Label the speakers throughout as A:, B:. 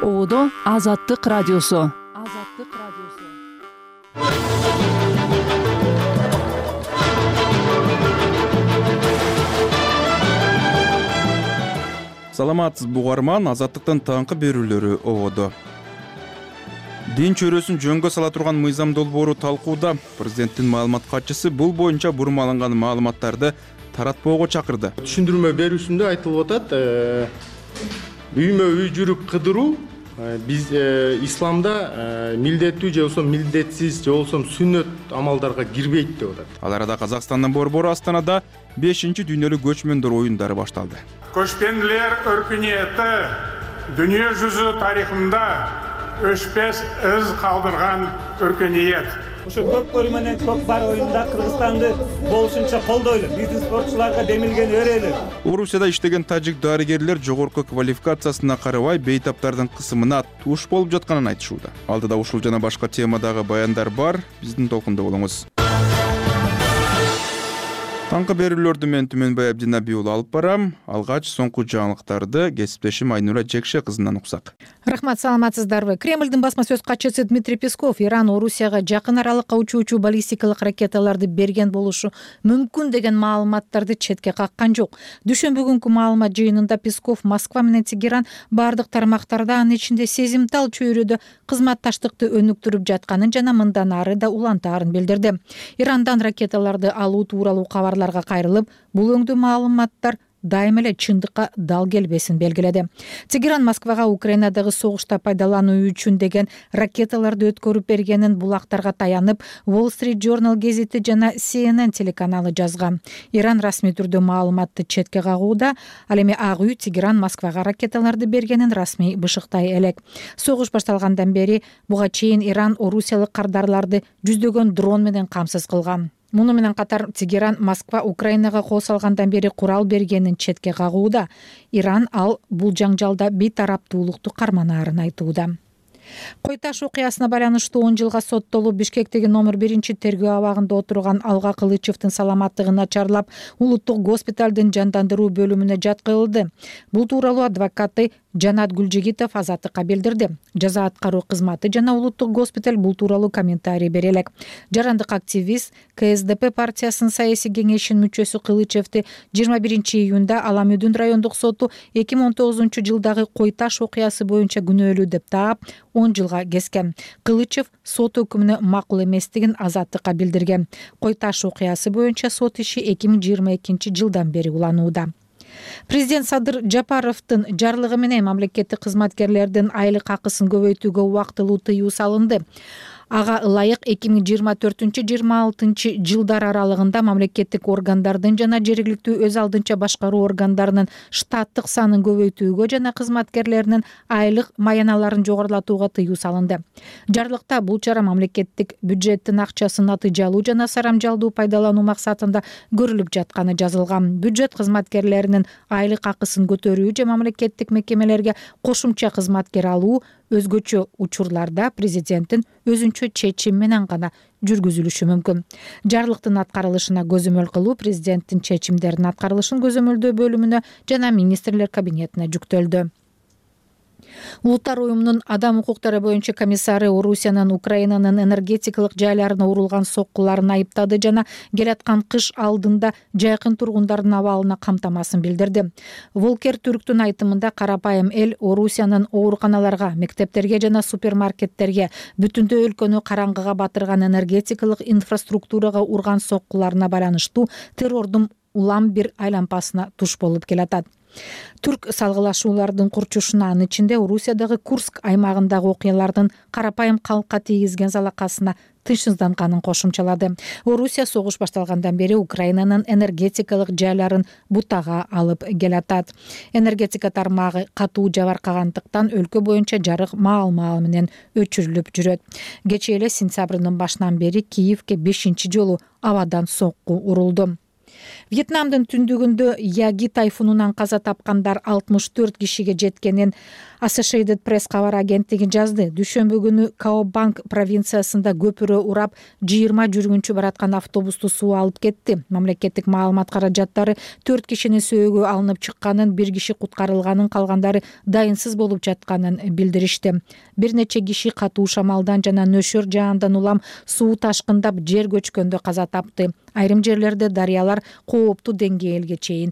A: Оодо Азаттык радиосу.
B: Саламатсыз бугарман, Азаттыктын таңкы берүүлөрү ободо. Дин чөйрөсүн жөнгө сала турган мыйзам долбоору талкууда. Президенттин маалымат катчысы бул боюнча бурмаланган маалыматтарды таратпоого чакырды.
C: Түшүндүрмө берүүсүндө айтылып атат, үймө үй жүрүп кыдыруу биз исламда милдеттүү же болбосо милдетсиз же болбосо сүннөт амалдарга кирбейт деп атат.
B: Ал арада Казакстандын борбору Астанада 5-дүйнөлүк көчмөндөр оюндары башталды.
D: Көчпендилер өркүнүети дүйнө жүзү тарыхында өчпөс из калдырган өркүнүет.
E: Ошо көпкөрүү менен көк бар оюнда Кыргызстанды болушунча колдойлу. Биздин спортчуларга демилген өрөөлү.
B: Орусияда иштеген тажик дарыгерлер жогорку квалификациясына карабай бейтаптардын кысымына туш болуп жатканын айтышууда. Алдыда ушул жана башка темадагы баяндар бар. Биздин толкунда болуңуз. Таңкы берүүлөрдү мен Түмөнбай Абдинаби уулу алып барам. Алгач соңку жаңылыктарды кесиптешим Айнура Жекше кызынан уксак.
F: Рахмат, саламатсыздарбы. Кремлдин басма сөз катчысы Дмитрий Песков Иран Орусияга жакын аралыкка учуучу баллистикалык ракеталарды берген болушу мүмкүн деген маалыматтарды четке каккан жок. Дүшөмбү күнкү маалымат жыйынында Песков Москва менен Тегеран бардык тармактарда, анын ичинде сезимтал чөйрөдө кызматташтыкты өнүктүрүп жатканын жана мындан ары да улантаарын билдирди. Ирандан ракеталарды алуу тууралуу кабарларга кайрылып, бул өңдүү маалыматтар дайым эле чындыкка дал келбесин белгиледи. Тегеран Москвага Украинадагы согушта пайдалануу үчүн деген ракеталарды өткөрүп бергенин булактарга таянып, Wall Street Journal гезити жана CNN телеканалы жазган. Иран расмий түрдө маалыматты четке кагууда, ал эми Ак үй Тегеран Москвага ракеталарды бергенин расмий бышыктай элек. Согуш башталгандан бери буга чейин Иран орусиялык кардарларды жүздөгөн дрон менен камсыз кылган. Муну менен катар Тегеран Москва Украинага кол салгандан бери курал бергенин четке кагууда. Иран бул жаңжалда бейтараптуулукту карманаарын айтууда. Кой-Таш окуясына байланыштуу 10 жылга соттолуп Бишкектеги номер 1 тергөө абагында отурган Алга Кылычевдин саламаттыгы начарлап, улуттук госпиталдын жандандыруу бөлүмүнө жаткырылды. Бул тууралуу адвокаты Жанат Гүлжигитов Азаттыкка билдирди. Жаза аткаруу кызматы жана улуттук госпиталь бул тууралуу комментарий бере элек. Жарандык активист КСДП партиясынын саясий кеңешинин мүчөсү Кылычевди 21 июнда Аламүдүн райондук соту 2019 жылдагы Кой-Таш окуясы боюнча күнөөлүү деп таап 10 жылга kesкен. Кылычев сот өкүмүнө макул эместигин Азаттыкка билдирген. Кой-Таш окуясы боюнча сот иши 2022 жылдан бери уланууда. Президент Садыр Жапаровдун жарлыгы менен мамлекеттик кызматкерлердин айлык акысын көбөйтүүгө убактылуу тыюу салынды. Ага ылайык 2024-26 жылдар аралыгында мамлекеттик органдардын жана жергиликтүү өз алдынча башкаруу органдарынын штаттык санын көбөйтүүгө жана кызматкерлеринин айлык маяналарын жогорулатууга тыюу салынды. Жарлыкта бул чара мамлекеттик бюджеттин акчасын натыйжалуу жана сарамжалдуу пайдалануу максатында көрүлүп жатканы жазылган. Бюджет кызматкерлеринин айлык акысын көтөрүү же мамлекеттик мекемелерге кошумча кызматкер алуу өзгөчө учурларда президенттин өзүнчө чечими менен гана жүргүзүлүшү мүмкүн. Жарлыктын аткарылышына көзөмөл кылуу президенттин чечимдеринин аткарылышын көзөмөлдөө бөлүмүнө жана министрлер кабинетине жүктөлдү. Улуттар уюмунун адам укуктары боюнча комиссары Орусиянын Украинанын энергетикалык жайларына урулган соккуларын айыптады жана келаткан кыш алдында жайкын тургундардын абалына камтамасын билдирди. Волкер Түрктүн айтымында карапайым эл Орусиянын ооруканаларга, мектептерге жана супермаркеттерге, бүтүндөй өлкөнү караңгыга батырган энергетикалык инфраструктурага урган соккуларына байланыштуу террордун улам бир айлампасына туш болуп келатат. Түрк салгылашуулардын курчушуна, анын ичинде Орусиядагы Курск аймагындагы окуялардын карапайым калкка тийгизген залакасына тынчсызданганын кошумчалады. Орусия согуш башталгандан бери Украинанын энергетикалык жайларын бутага алып келатат. Энергетика тармагы катуу жабыркагандыктан өлкө боюнча жарык маал-маал менен өчүрүлүп жүрөт. Кечээ эле сентябрдын башынан бери Киевке 5 жолу абадан сокку урулду. Вьетнамдын түндүгүндө Яги тайфунунан каза тапкандар 64 кишиге жеткенин Associated Press кабар агенттиги жазды. Дүйшөмбү күнү Каобанг провинциясында көпүрө урап 20 жүргүнчү бараткан автобусту суу алып кетти. Мамлекеттик маалымат каражаттары 4 кишинин сөөгү алынып чыкканын, 1 киши куткарылганын, калгандары дайынсыз болуп жатканын билдиришти. Бир нече киши катуу шамалдан жана нөшөр жаандан улам суу ташкындап жер көчкөндө каза тапты. Айрым жерлерде дарыялар кооптуу деңгээлге чейин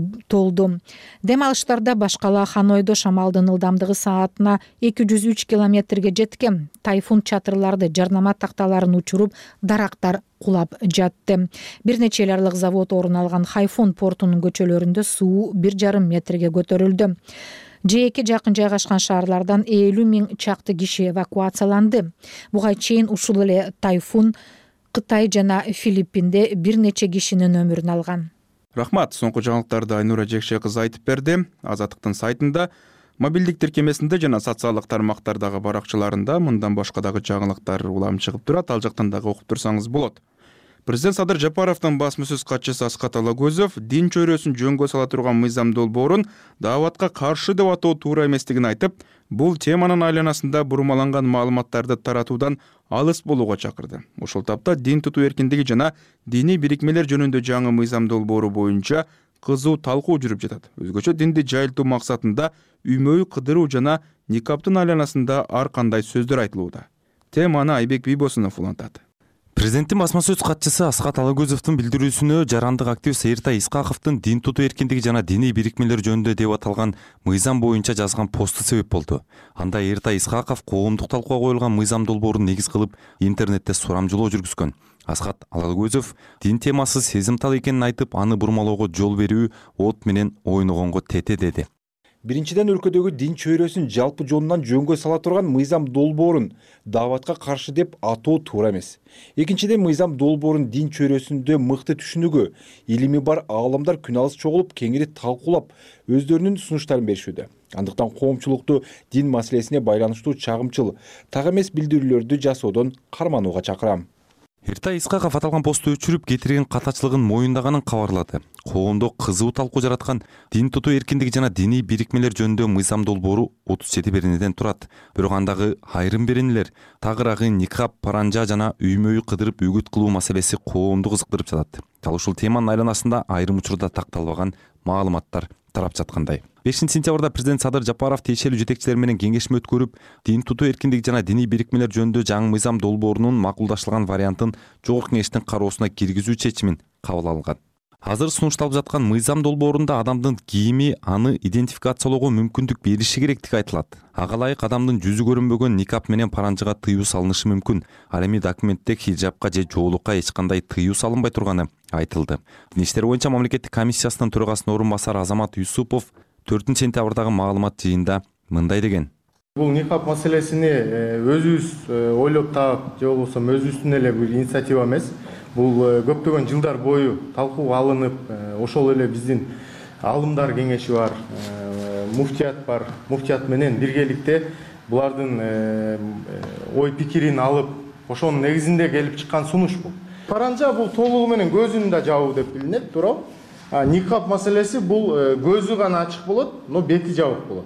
F: толду. Дем алыштарда башкала Ханойдо шамалдын ылдамдыгы саатына 203 километрге жеткен. Тайфун чатырларды, жарнама такталарын учуруп, дарактар кулап жатты. Бир нече эл аралык завод орун алган Хайфун портунун көчөлөрүндө суу 1,5 метрге көтөрүлдү. Жээкке жакын жайгашкан шаарлардан 50 000 чакты киши эвакуацияланды. Буга чейин ушул эле тайфун Кытай жана Филиппинде бир нече кишинин өмүрүн алган.
B: Рахмат, соңку жаңылыктарды Айнура Жекше кызы айтып берди. Азаттыктын сайтында, мобилдик тиркемесинде жана социалдык тармактардагы баракчаларында мындан башка дагы жаңылыктар улам чыгып турат. Ал жактан дагы окуп турсаңыз болот. Президент Садыр Жапаровдун басма сөз катчысы Аскат Алагөзов дин чөйрөсүн жөнгө сала турган мыйзам долбоорун дааватка каршы деп атоо туура эместигин айтып, бул теманын айланасында бурмаланган маалыматтарды таратуудан алыс болууга чакырды. Ошол тапта дин тутуу эркиндиги жана диний бирикмелер жөнүндө жаңы мыйзам долбоору боюнча кызуу талкуу жүрүп жатат. Өзгөчө динди жайылтуу максатында үймөй кыдыруу жана никаптын айланасында ар кандай сөздөр айтылууда. Теманы Айбек Бийбосунов улантат.
G: Президенттин басма сөз катчысы Аскат Алагөзовдун билдирүүсүнө жарандык активист Эртай Исхаковдун дин тутуу эркиндиги жана диний бирикмелер жөнүндө деп аталган мыйзам боюнча жазган посту себеп болду. Анда Эртай Исхаков коомдук талкууга коюлган мыйзам долбоорун негиз кылып интернетте сурамжылоо жүргүзгөн. Аскат Алагөзов дин темасы сезимтал экенин айтып, аны бурмалоого жол берүү от менен ойногонго тете деди.
H: Биринчиден, өлкөдөгү дин чөйрөсүн жалпы жонунан жөнгө сала турган мыйзам долбоорун дааватка каршы деп атоо туура эмес. Экинчиден, мыйзам долбоорун дин чөйрөсүндө мыкты түшүнүүгө илими бар аалымдар күн алыс чогулуп, кеңири талкуулап, өздөрүнүн сунуштарын беришүүдө. Андыктан коомчулукту дин маселесине байланыштуу чагымчыл, так эмес билдирүүлөрдү жасоодон карманууга чакырам.
G: Эртай Исхаков аталган посту өчүрүп, кетирген катачылыгын моюндаганын кабарлады. Коомдо кызуу талкуу жараткан дин тутуу эркиндиги жана диний бирикмелер жөнүндө мыйзам долбоору 37 беренеден турат. Бирок андагы айрым беренелер, тагыраагы никап, паранжа жана үймөй кыдырып үгүт кылуу маселеси коомду кызыктырып жатат. Ал ушул теманын айланасында айрым учурда такталбаган маалыматтар тарап жаткандай. 5 сентябрда президент Садыр Жапаров тиешелүү жетекчилер менен кеңешме өткөрүп, дин тутуу эркиндиги жана диний бирикмелер жөнүндө жаңы мыйзам долбоорунун макулдашылган вариантын Жогорку кеңештин кароосуна киргизүү чечимин кабыл алган. Азыр сунушталып жаткан мыйзам долбоорунда адамдын кийими аны идентификациялоого мүмкүндүк бериши керектиги айтылат. Ага ылайык адамдын жүзү көрүнбөгөн никап менен паранжыга тыюу салынышы мүмкүн. Ал эми документте хиджабка же жоолукка эч кандай тыюу салынбай турганы айтылды. Дин иштери боюнча мамлекеттик комиссиясынын төрагасынын орун басары Азамат Юсупов 4 сентябрдагы маалымат жыйында мындай деген.
C: Бул никап маселесини өзүбүз ойлоп таап, же болбосо өзүбүздүн эле бир инициатива эмес. Бул көптөгөн жылдар бою талкууга алынып, ошол эле биздин алымдар кеңеши бар, муфтият бар. Муфтият менен биргеликте булардын ой пикирин алып, ошонун негизинде келип чыккан сунуш бул. Паранжа бул толугу менен көзүн да жабуу деп билинет, туурабы? Никап маселеси бул көзү гана ачык болот, но бети жабык болот.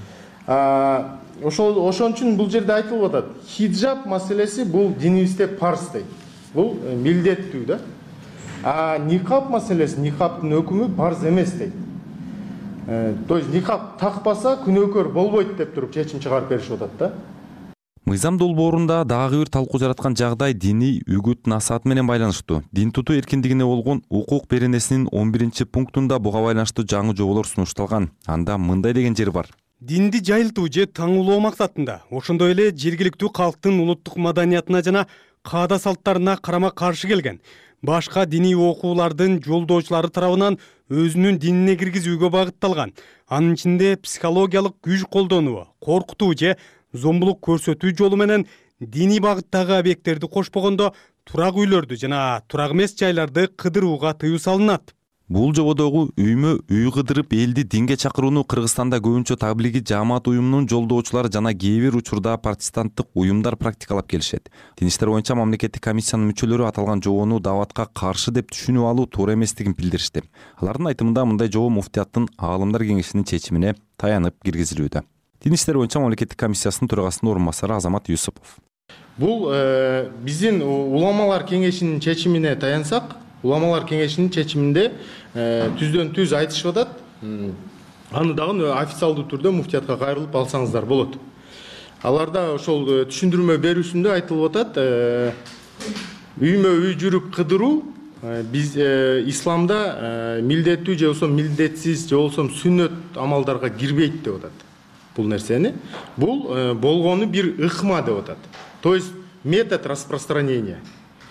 C: Ошон үчүн бул жерде айтылып атат. Хиджаб маселеси бул динибизде парз дейт. Бул милдеттүү да. Никап маселеси, никаптын өкүмү парз эмес дейт. То есть никап такпаса күнөөкөр болбойт деп туруп чечим чыгарып беришип атат да.
G: Мыйзам долбоорунда дагы бир талкуу жараткан жагдай диний үгүт насаат менен байланыштуу. Дин тутуу эркиндигине болгон укук беренесинин 11-пунктунда буга байланыштуу жаңы жоболор сунушталган. Анда мындай деген жери бар.
I: Динди жайылтуу же таңуулоо максатында, ошондой эле жергиликтүү калктын улуттук маданиятына жана каада салттарына карама каршы келген башка диний окуулардын жолдоочулары тарабынан өзүнүн динине киргизүүгө багытталган, анын ичинде психологиялык күч колдонуу, коркутуу же зомбулук көрсөтүү жолу менен диний багыттагы объекттерди кошпогондо турак үйлөрдү жана турак эмес жайларды кыдырууга тыюу салынат.
G: Бул жободогу үймө үй кыдырып элди динге чакырууну Кыргызстанда көбүнчө таблиги жаамат уюмунун жолдоочулары жана кээ бир учурда протестанттык уюмдар практикалап келишет. Дин иштер боюнча мамлекеттик комиссиянын мүчөлөрү аталган жобону дааватка каршы деп түшүнүп алуу туура эместигин билдиришти. Алардын айтымында мындай жобо муфтияттын аалымдар кеңешинин чечимине таянып киргизилүүдө. Дин иштер боюнча мамлекеттик комиссиясынын төрагасынын орун басары Азамат Юсупов.
C: Бул биздин уламалар кеңешинин чечимине таянсак, уламалар кеңешинин чечиминде түздөн түз айтышып атат. Аны дагы официалдуу түрдө муфтиятка кайрылып алсаңыздар болот. Аларда ошол түшүндүрмө берүүсүндө айтылып атат, үймө үй жүрүп кыдыруу биз исламда милдеттүү же болбосо милдетсиз же болбосо сүннөт амалдарга кирбейт деп атат. Бул нерсени бул болгону бир ыкма деп атат. То есть метод распространения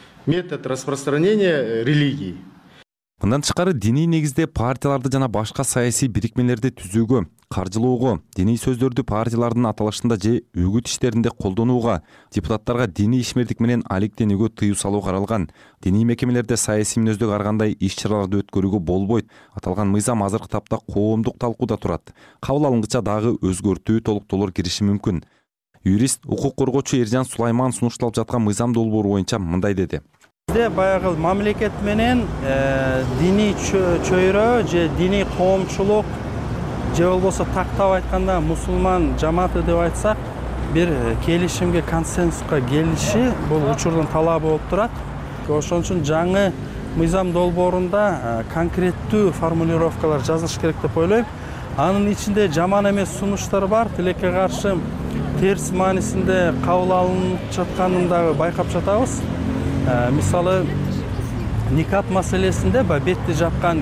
C: религии.
G: Мындан тышкары диний негизде партияларды жана башка саясий бирикмелерди түзүүгө, каржылоого, диний сөздөрдү партиялардын аталышында же үгүт иштеринде колдонууга, депутаттарга диний ишмердик менен алектенүүгө тыюу салуу каралган. Диний мекемелерде саясий мүнөздөгү ар кандай иш-чараларды өткөрүүгө болбойт. Аталган мыйзам азыркы тапта коомдук талкууда турат. Кабыл алынгыча дагы өзгөртүү толуктоолор кириши мүмкүн. Юрист, укук коргоочу Эржан Сулайман сунушталып жаткан мыйзам долбоору боюнча мындай деди.
J: Бизде баягы мамлекет менен диний чөйрө же диний коомчулук же болбосо тактап айтканда мусулман жамааты деп айтсак, бир келишимге, консенсуска келиши бул учурдун талабы болуп турат. Ошон үчүн жаңы мыйзам долбоорунда конкреттүү формулировкалар жазылыш керек деп ойлойм. Анын ичинде жаман эмес сунуштар бар, тилекке каршы терс маанисинде кабыл алынып жатканын дагы байкап жатабыз. Мисалы, никат маселесинде бетти жапкан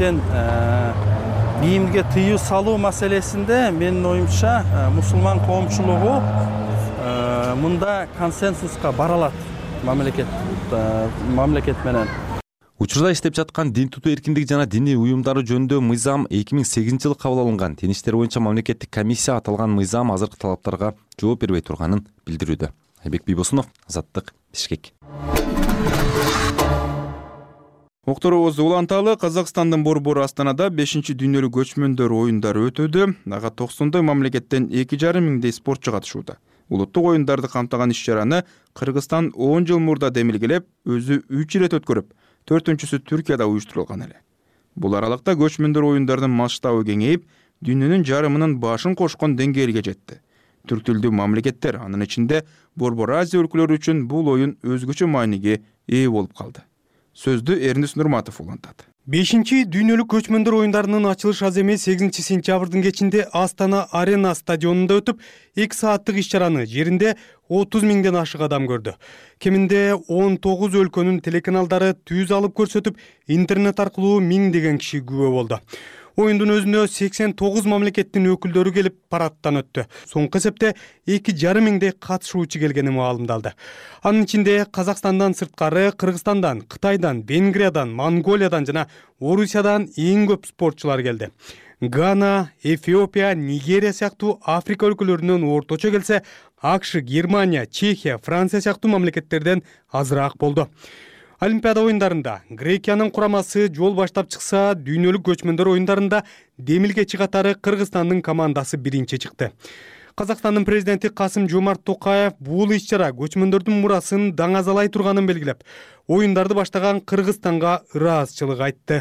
J: кийимге тыюу салуу маселесинде менин оюмча мусулман коомчулугу мында консенсуска бара алат мамлекет менен.
G: Учурда иштеп жаткан дин тутуу эркиндиги жана диний уюмдары жөнүндө мыйзам 2008-жылы кабыл алынган. Дин иштер боюнча мамлекеттик комиссия аталган мыйзам азыркы талаптарга жооп бербей турганын билдирүүдө. Айбек Бийбосунов, Азаттык, Бишкек.
B: Окторубузду уланталы, Казакстандын борбору Астанада 5-дүйнөлүк көчмөндөр оюндары өтөдү. Ага 90 мамлекеттен 2,5 миңдей спортчу катышууда. Улуттук оюндарды камтыган иш-чараны Кыргызстан 10 жыл мурда демилгелеп, өзү 3 ирет өткөрүп, 4-сү Түркияда уюштурулган эле. Бул аралыкта көчмөндөр оюндардын масштабы кеңейип, дүйнөнүн жарымынын башын кошкон деңгээлге жетти. Түрк тилдүү мамлекеттер, анын ичинде Борбор Азия өлкөлөрү үчүн бул оюн өзгөчө мааниге ээ болуп калды. Сөздү Эрнис Нурматов улантат.
I: 5-дүйнөлүк көчмөндөр оюндарынын ачылыш аземи 8-сентябрдын кечинде Астана Арена стадионунда өтүп, 2 сааттык иш-чараны жеринде 30 миңден ашык адам көрдү. Кеминде 19 өлкөнүн телеканалдары түз алып көрсөтүп, интернет аркылуу миңдеген киши күбө болду. Оюндун өзүнө 89 мамлекеттин өкүлдөрү келип парадтан өттү. Соңку эсепте 2,5 миңдей катышуучу келгени маалымдалды. Анын ичинде Казакстандан сырткары Кыргызстандан, Кытайдан, Венгриядан, Монголиядан жана Орусиядан эң көп спортчулар келди. Гана, Эфиопия, Нигерия сыяктуу Африка өлкөлөрүнөн орточо келсе, АКШ, Германия, Чехия, Франция сыяктуу мамлекеттерден азыраак болду. Олимпиада оюндарында Грекиянын курамасы жол баштап чыкса, дүйнөлүк көчмөндөр оюндарында демилгечи катары Кыргызстандын командасы биринчи чыкты. Казакстандын президенти Касым-Жомарт Токаев бул иш-чара көчмөндөрдүн мурасын даңазалай турганын белгилеп, оюндарды баштаган Кыргызстанга ыраазычылык айтты.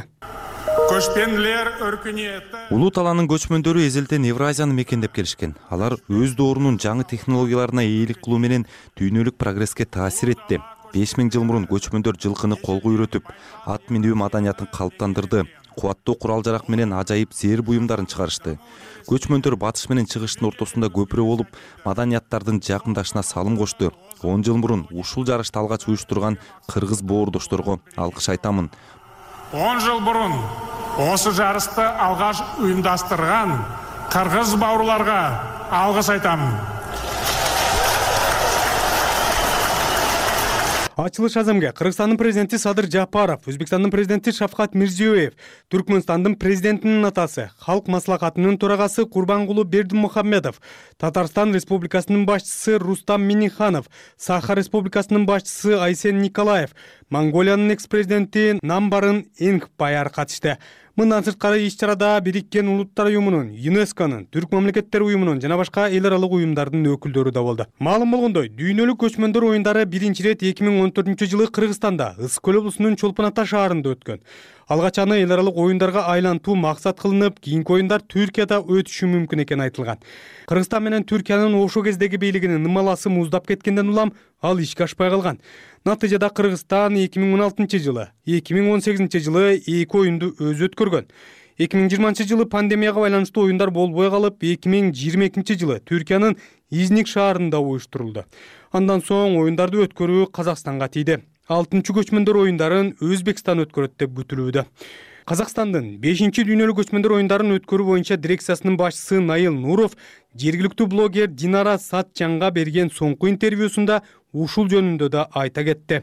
G: Улуу талаанын көчмөндөрү эзелтен Евразияны мекендеп келишкен. Алар өз доорунун жаңы технологияларына ээлик кылуу менен дүйнөлүк прогресске таасир этти. 5000 жыл мурун көчмөндөр жылкыны колго үйрөтүп, ат минүү маданиятын калыптандырды. Кубаттуу курал-жарак менен ажайып зээр буюмдарын чыгарышты. Көчмөндөр батыш менен чыгыштын ортосунда көпүрө болуп, маданияттардын жакындашына салым кошту. 10 жыл мурун ушул жарышты алгач уюштурган кыргыз боордошторго алкыш айтамын.
D: 10 жыл мурун осы жарышты алгаш уюмдаштырган кыргыз бауырларга алгыш айтамын.
I: Ачылыш азамга Кыргызстандын президенти Садыр Жапаров, Өзбекстандын президенти Шавкат Мирзиёев, Түркмөнстандын президентинин атасы, Халк маслахатынын төрагасы Курбангулу Бердимухамедов, Татарстан Республикасынын башчысы Рустам Миниханов, Саха Республикасынын башчысы Айсен Николаев, Монголиянын экс-президенти Намбарын Энгбаяр катышты. Мындан сырткары иш-чарада Бириккен Улуттар уюмунун, ЮНЕСКОнун, Түрк мамлекеттер уюмунун жана башка эл аралык уюмдардын өкүлдөрү да болду. Маалым болгондой, дүйнөлүк көчмөндөр оюндары биринчи ирет 2014-жылы Кыргызстанда, Ысык көл облусунун Чолпон Ата шаарында өткөн. Алгач аны эл аралык оюндарга айлантуу максат кылынып, кийинки оюндар Түркияда өтүшү мүмкүн экени айтылган. Кыргызстан менен Түркиянын ошол кездеги бийлигинин нымаласы муздап кеткенден улам ал ишке ашпай калган. Натыйжада Кыргызстан 2016-жылы, 2018-жылы эки оюнду өзү өткөргөн. 2020-жылы пандемияга байланыштуу оюндар болбой калып, 2022-жылы Түркиянын Изник шаарында уюштурулду. Андан соң оюндарды өткөрүү Казакстанга тийди. 6-чы көчмөндөр оюндарын Өзбекстан өткөрөт деп күтүлүүдө. Казакстандын 5-чи дүйнөлүк көчмөндөр оюндарын өткөрүү боюнча дирекциясынын башчысы Наил Нуров жергиликтүү блогер Динара Сатчанга берген соңку интервьюсунда ушул жөнүндө да айта кетти.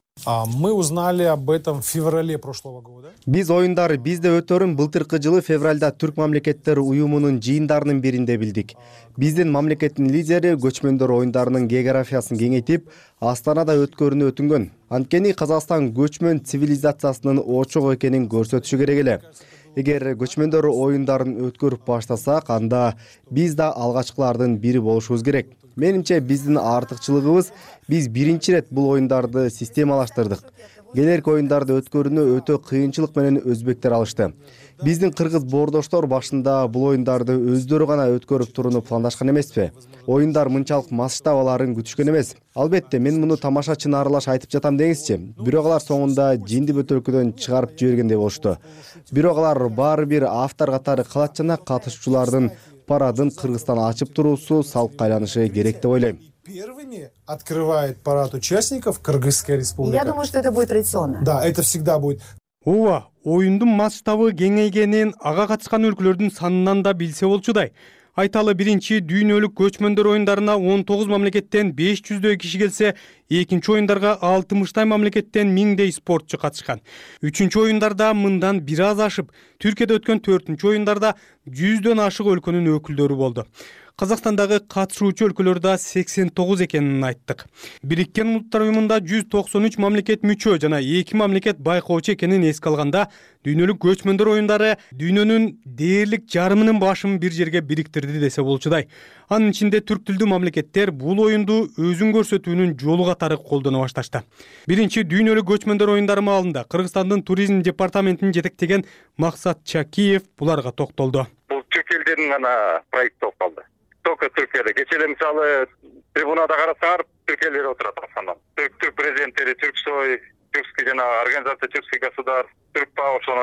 K: Мы узнали об этом в феврале прошлого года.
L: Биз оюндар бизде өтөрүн былтыркы жылы февралда Түрк мамлекеттер уюмунун жыйындарынын биринде билдик. Биздин мамлекеттин лидери көчмөндөр оюндарынын географиясын кеңейтип, Астанада өткөрүүнү өтүнгөн. Анткени Казакстан көчмөн цивилизациясынын очогу экенин көрсөтүшү керек эле. Эгер көчмөндөр оюндарын өткөрүп баштасак, анда биз да алгачкылардын бири болушубуз керек. Менимче биздин артыкчылыгыбыз биз биринчи ирет бул оюндарды системалаштырдык. Келерки оюндарды өткөрүүнү өтө кыйынчылык менен өзбектер алышты. Биздин кыргыз боордоштор башында бул оюндарды өздөрү гана өткөрүп турууну пландашкан эмеспи? Оюндар мынчалык масштабаларын күтүшкөн эмес. Албетте, мен муну тамашачыны аралаш айтып жатам деңизчи. Бирок алар соңунда жинди бөтөлкөдөн чыгарып жибергендей болушту. Бирок алар баары бир автор катары калат жана катышуучулардын парадын Кыргызстан ачып туруусу салкка айланышы керек деп ойлойм.
K: Первыми открывает парад участников Кыргызская республика.
M: Я думаю, что это будет традиционно.
K: Да, это всегда будет.
I: Ооба, оюндун масштабы кеңейгенин ага катышкан өлкөлөрдүн санынан да билсе болчудай. Айталы биринчи дүйнөлүк көчмөндөр оюндарына 19 мамлекеттен 500дөй киши келсе, экинчи оюндарга 60 мамлекеттен 1000дей спортчу катышкан. Үчүнчү оюндарда мындан бир аз ашып, Түркияда өткөн 4-чү оюндарда 100дөн ашык өлкөнүн өкүлдөрү болду. Казакстандагы катышуучу өлкөлөр да 89 экенин айттык. Бириккен Улуттар уюмунда 193 мамлекет мүчө жана 2 мамлекет байкоочу экенин эске алганда, дүйнөлүк көчмөндөр оюндары дүйнөнүн дээрлик жарымынын башын бир жерге бириктирди десе болчудай. Анын ичинде түрк тилдүү мамлекеттер бул оюнду өзүн көрсөтүүнүн жолу катары колдоно башташты. Биринчи дүйнөлүк көчмөндөр оюндары маалында Кыргызстандын туризм департаментин жетектеген Максат Чакиев буларга токтолду.
N: Бул түрк элдеринин гана проекти болуп калды. Только Түркияда. Кечээ мисалы трибунада карасаңар, түрк элдери отурат асандан. Түрк президенттери, Түрксой, Түркский жана организация Түркский государств, Түркпа ошол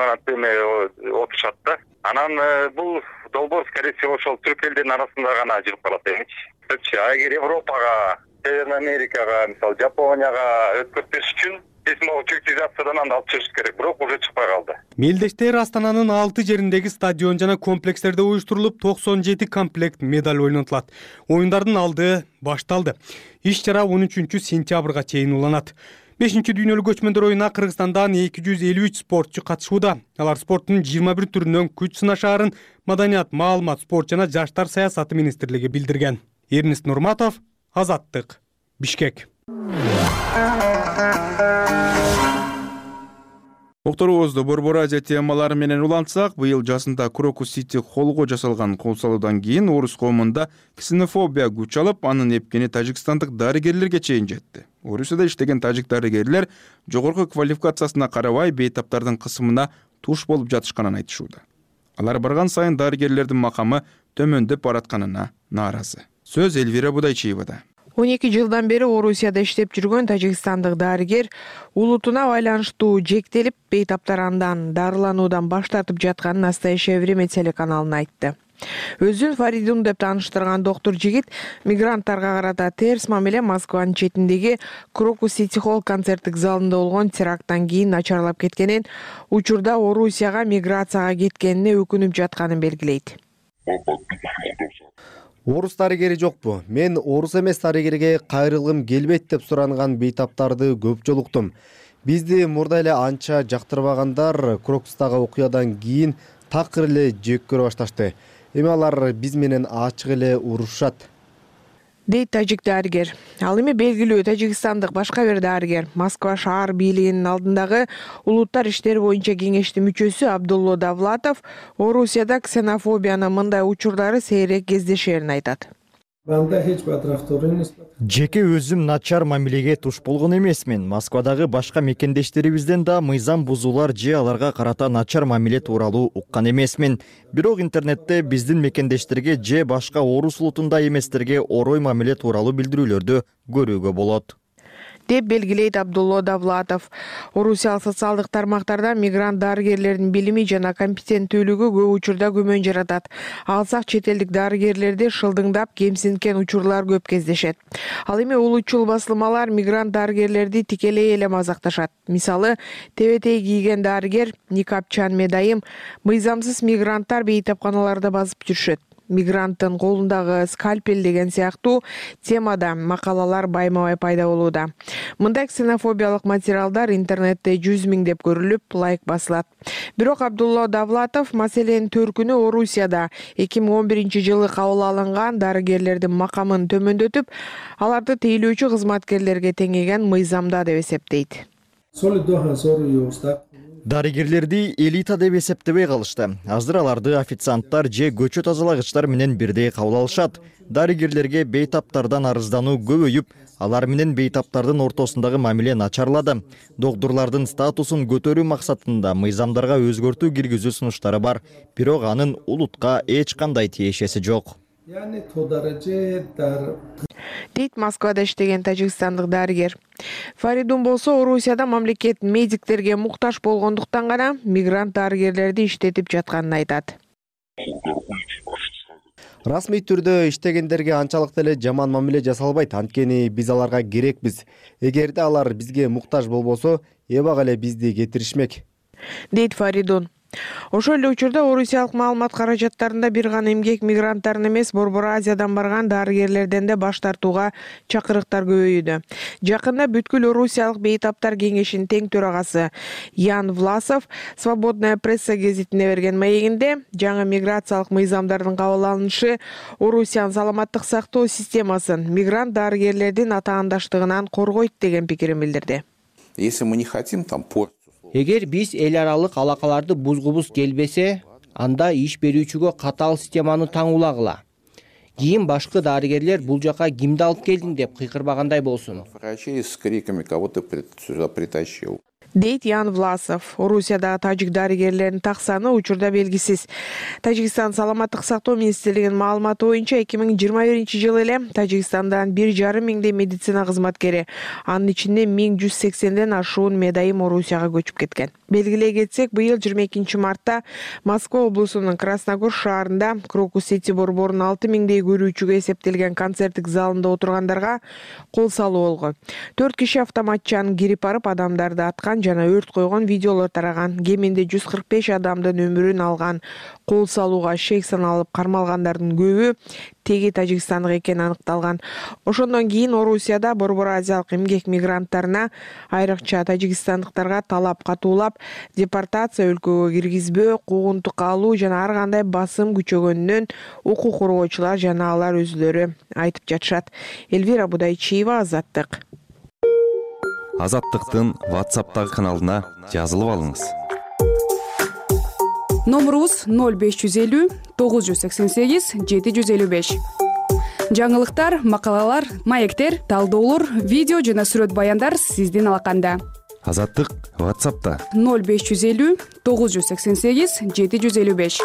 N: отурушат да. Анан бул долбоор скорее всего ошол түрк элдеринин арасында гана жүрүп калат эмичи. А эгер Европага, Северный Америкага, мисалы Жапонияга өткөрүп бериш үчүн тюркизациядан анда алып чыгыш керек, бирок уже чыкпай калды.
I: Мелдештер Астананын 6 жериндеги стадион жана комплекстерде уюштурулуп 97 комплект медаль ойнотулат. Оюндардын алды башталды. Иш-чара 13 сентябрга чейин уланат. 5-чи дүйнөлүк көчмөндөр оюнуна Кыргызстандан 253 спортчу катышууда. Алар спорттун 21 түрүнөн күч сынашаарын Маданият, маалымат, спорт жана жаштар саясаты министрлиги билдирген. Эрнест Нурматов, Азаттык, Бишкек.
B: Окторубузду Борбор Азия темалары менен улантсак, быйыл жасында Крокус Сити холго жасалган кол салуудан кийин орус коомунда ксенофобия күч алып, анын эпкени тажикстандык дарыгерлерге чейин жетти. Орусияда иштеген тажик дарыгерлер жогорку квалификациясына карабай бейтаптардын кысымына туш болуп жатышканын айтышууда. Алар барган сайын дарыгерлердин макамы төмөндөп баратканына нааразы. Сөз Эльвира Будайчиевада.
O: 12 жылдан бери Орусияда иштеп жүргөн тажикстандык дарыгер улутуна байланыштуу жектелип, бейтаптар андан дарылануудан баш тартып жатканын Настоящее время телеканалына айтты. Өзүн Фаридун деп тааныштырган доктор жигит мигранттарга карата терс мамиле Москванын четиндеги Крокус Сити Холл концерттик залында болгон теракттан кийин начарлап кеткенин, учурда Орусияга миграцияга кеткенине өкүнүп жатканын белгилейт.
L: Орус дарыгери жокпу? Мен орус эмес дарыгерге кайрылгым келбейт деп суранган бейтаптарды көп жолуктум. Бизди мурда эле анча жактырбагандар Крокустагы окуядан кийин такыр эле жек көрө башташты. Эми алар биз менен ачык эле урушат,
O: дейт тажик дарыгер. Ал эми белгилүү тажикстандык башка бир дарыгер, Москва шаар бийлигинин алдындагы улуттар иштери боюнча кеңештин мүчөсү Абдулло Давлатов Орусияда ксенофобиянын мындай учурлары сейрек кездешерин айтат.
M: Жеке өзүм начар мамилеге туш болгон эмесмин. Москвадагы башка мекендештерибизден да мыйзам бузуулар же аларга карата начар мамиле тууралуу уккан эмесмин. Бирок интернетте биздин мекендештерге же башка орус улутунда эместерге орой мамиле тууралуу билдирүүлөрдү көрүүгө болот,
O: деп белгилейт Абдулло Давлатов. Орусиялык социалдык тармактарда мигрант дарыгерлердин билими жана компетенттүүлүгү көп учурда күмөн жаратат. Алсак чет элдик дарыгерлерди шылдыңдап кемсинткен учурлар көп кездешет. Ал эми улутчул басылмалар мигрант дарыгерлерди тикелей эле мазакташат. Мисалы, тебетей кийген дарыгер Никапчан Медайым мыйзамсыз мигранттар бейтапканаларда басып жүрүшөт. Мигранттын колундагы скальпель деген сыяктуу темада макалалар байма-бай пайда болууда. Мындай ксенофобиялык материалдар интернетте 100 миңдеп көрүлүп, лайк басылат. Бирок Абдулло Давлатов маселенин төркүнү Орусияда 2011-жылы кабыл алынган дарыгерлердин макамын төмөндөтүп, аларды тейлөөчү кызматкерлерге теңеген мыйзамда деп эсептейт.
M: Дарыгерлерди элита деп эсептебей калышты. Азыр аларды официанттар же көчө тазалагычтар менен бирдей кабыл алышат. Дарыгерлерге бейтаптардан арыздануу көбөйүп, алар менен бейтаптардын ортосундагы мамиле начарлады. Доктурлардын статусун көтөрүү максатында мыйзамдарга өзгөртүү киргизүү сунуштары бар, бирок анын улутка эч кандай тиешеси жок,
O: дейт Москвада иштеген тажикстандык дарыгер. Фаридун болсо Орусияда мамлекет медиктерге муктаж болгондуктан гана мигрант дарыгерлерди иштетип жатканын айтат.
L: Расмий түрдө иштегендерге анчалык деле жаман мамиле жасалбайт, анткени биз аларга керекпиз. Эгерде алар бизге муктаж болбосо, эбак эле бизди кетиришмек,
O: дейт Фаридун. Ошол эле учурда орусиялык маалымат каражаттарында бир гана эмгек мигранттарын эмес, Борбор Азиядан барган дарыгерлерден да баш тартууга чакырыктар көбөйүүдө. Жакында бүткүл Орусиялык бейтаптар кеңешинин тең төрагасы Ян Власов Свободная пресса гезитине берген маегинде жаңы миграциялык мыйзамдардын кабыл алынышы Орусиянын саламаттык сактоо системасын мигрант дарыгерлердин атаандаштыгынан коргойт деген пикирин билдирди.
P: Если мы не хотим там
Q: Эгер биз эл аралык алакаларды бузгубуз келбесе, анда иш берүүчүгө катаал системаны таңуулагыла. Кийин башкы дарыгерлер бул жака кимди алып келдиң деп кыйкырбагандай болсун.
P: Врачей с криками кого-то сюда притащил,
O: дейт Ян Власов. Орусиядагы тажик дарыгерлеринин так саны учурда белгисиз. Тажикстан саламаттык сактоо министрлигинин маалыматы боюнча 2021-жылы эле Тажикстандан 1,5 миңдей медицина кызматкери, анын ичинде 1180ден ашуун медайым Орусияга көчүп кеткен. Белгилей кетсек, быйыл 22 мартта Москва облусунун Красногор шаарында Крокус Сити борборунун 6 миңдей көрүүчүгө эсептелген концерттик залында отургандарга кол салуу болгон. 4 киши автоматчанын кирип барып адамдарды аткан жана өрт койгон видеолор тараган. Кеминде 145 адамдын өмүрүн алган кол салууга шек саналып кармалгандардын көбү теги тажикстандык экени аныкталган. Ошондон кийин Орусияда Борбор Азиялык эмгек мигранттарына, айрыкча тажикстандыктарга талап катуулап, депортация, өлкөгө киргизбөө, куугунтук алуу жана ар кандай басым күчөгөнүнөн укук коргоочулар жана алар өзүлөрү айтып жатышат. Элвира Будайчиева, Азаттык.
G: Азаттыктын WhatsApp'тагы каналына жазылып алыңыз.
R: Номерубуз 0550 988 755. Жаңылыктар, макалалар, маектер, талдоолор, видео жана сүрөт баяндар сиздин алаканда.
G: Азаттык WhatsApp'та
R: 0550 988 755.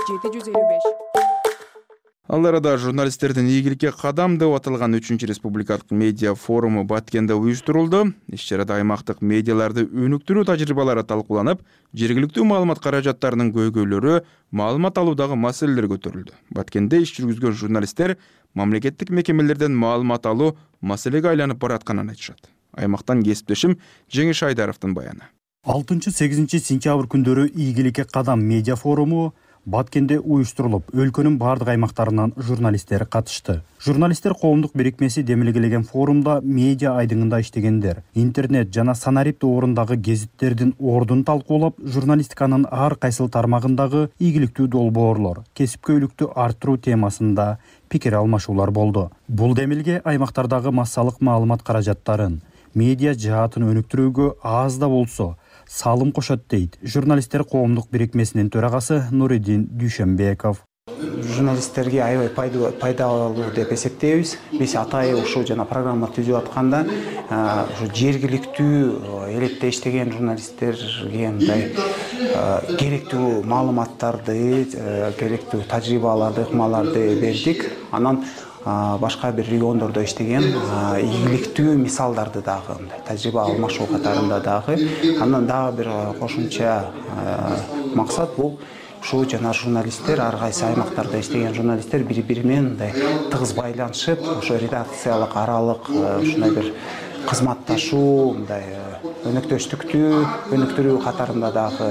B: Ал арада журналисттердин ийгиликке кадам деп аталган 3-чү республикалык медиа форуму Баткенде уюштурулду. Иш-чарада аймактык медиаларды өнүктүрүү тажрыйбалары талкууланып, жергиликтүү маалымат каражаттарынын көйгөйлөрү, маалымат алуудагы маселелер көтөрүлдү. Баткенде иш жүргүзгөн журналисттер мамлекеттик мекемелерден маалымат алуу маселеге айланып баратканын айтышат. Аймактан кесиптешим Жеңиш Айдаровдун баяны.
S: 6-8 сентябрь күндөрү ийгиликке кадам медиа форуму Баткенде уюштурулуп, өлкөнүн бардык аймактарынан журналисттер катышты. Журналисттер коомдук бирикмеси демилгелеген форумда медиа айдыңында иштегендер, интернет жана санарип тоорундагы гезиттердин ордун талкуулап, журналистиканын ар кайсыл тармагындагы ийгиликтүү долбоорлор, кесипкөйлүктү арттыруу темасында пикир алмашуулар болду. Бул демилге аймактардагы массалык маалымат каражаттарын, медиа жаатын өнүктүрүүгө аз да болсо салым кошот дейт журналисттер коомдук бирикмесинин төрагасы Нуридин Дүйшөнбеков.
T: Журналисттерге аябай пайдалуу деп эсептейбиз. Биз атайын ушул жана программа түзүп атканда ушу жергиликтүү элетте иштеген журналисттерге мындай керектүү маалыматтарды, керектүү тажрыйбаларды, ыкмаларды бердик. Анан башка бир региондордо иштеген ийгиликтүү мисалдарды дагы тажрыйба алмашуу катарында дагы андан дагы бир кошумча максат бул ушул жана журналисттер ар кайсы аймактарда иштеген журналисттер бири-бири менен мындай тыгыз байланышып ошо редакциялык аралык ушундай бир кызматташуу мындай өнөктөштүктү өнүктүрүү катарында дагы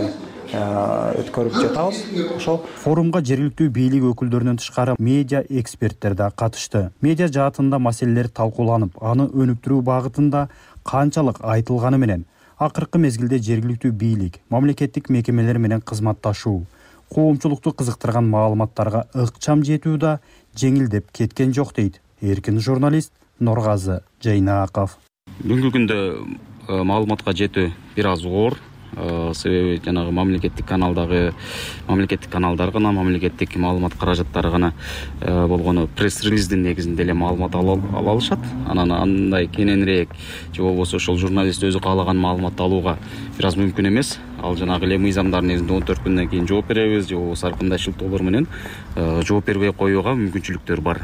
T: өткөрүп жатабыз. Ошол
S: форумга жергиликтүү бийлик өкүлдөрүнөн тышкары медиа эксперттер да катышты. Медиа жаатында маселелер талкууланып, аны өнүктүрүү багытында канчалык айтылганы менен акыркы мезгилде жергиликтүү бийлик, мамлекеттик мекемелер менен кызматташуу, коомчулукту кызыктырган маалыматтарга ыкчам жетүү да жеңилдеп кеткен жок дейт эркин журналист Норгазы Жайнаков.
U: Бүгүнкү күндө маалыматка жетүү бир аз оор. Себеби жанагы мамлекеттик каналдар гана мамлекеттик маалымат каражаттары гана болгону пресс-релиздин негизинде эле маалымат ала алышат. Анан андай кененирээк же болбосо ошол журналист өзү каалаган маалыматты алууга бир аз мүмкүн эмес. Ал жанагы эле мыйзамдардын негизинде 14 күндөн кийин жооп беребиз же болбосо ар кандай шылтоолор менен жооп бербей коюуга мүмкүнчүлүктөр бар.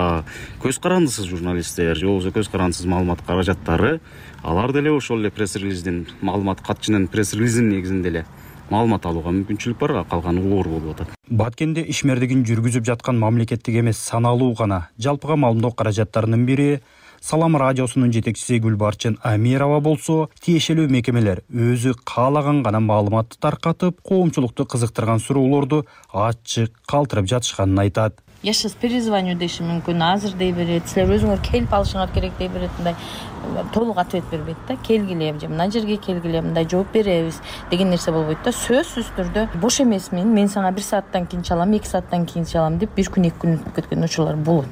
U: Көз карандысыз журналисттер же болбосо көз карандысыз маалымат каражаттары алар деле ошол эле пресс-релиздин маалымат катчынын пресс-релиздин негизинде эле маалымат алууга мүмкүнчүлүк бар, калганы оор болуп атат.
S: Баткенде ишмердигин жүргүзүп жаткан мамлекеттик эмес саналуу гана жалпыга маалымдоо каражаттарынын бири Салам радиосунун жетекчиси Гүлбарчын Амирова болсо, тиешелүү мекемелер өзү каалаган гана маалыматты таркатып, коомчулукту кызыктырган суроолорду ачык калтырып жатышканын айтат.
V: Я сейчас перезвоню дешим мүмкүн, азыр дей берет, силер өзүңөр келип алышыңар керек дей берет, мындай толук ответ бербейт да, келгиле, же мына жерге келгиле, мындай жооп беребиз деген нерсе болбойт да. Сөзсүз түрдө бош эмесмин, мен сага 1 сааттан кийин чалам, 2 сааттан кийин чалам деп 1 күн 2 күн өтүп кеткен учурлар болот.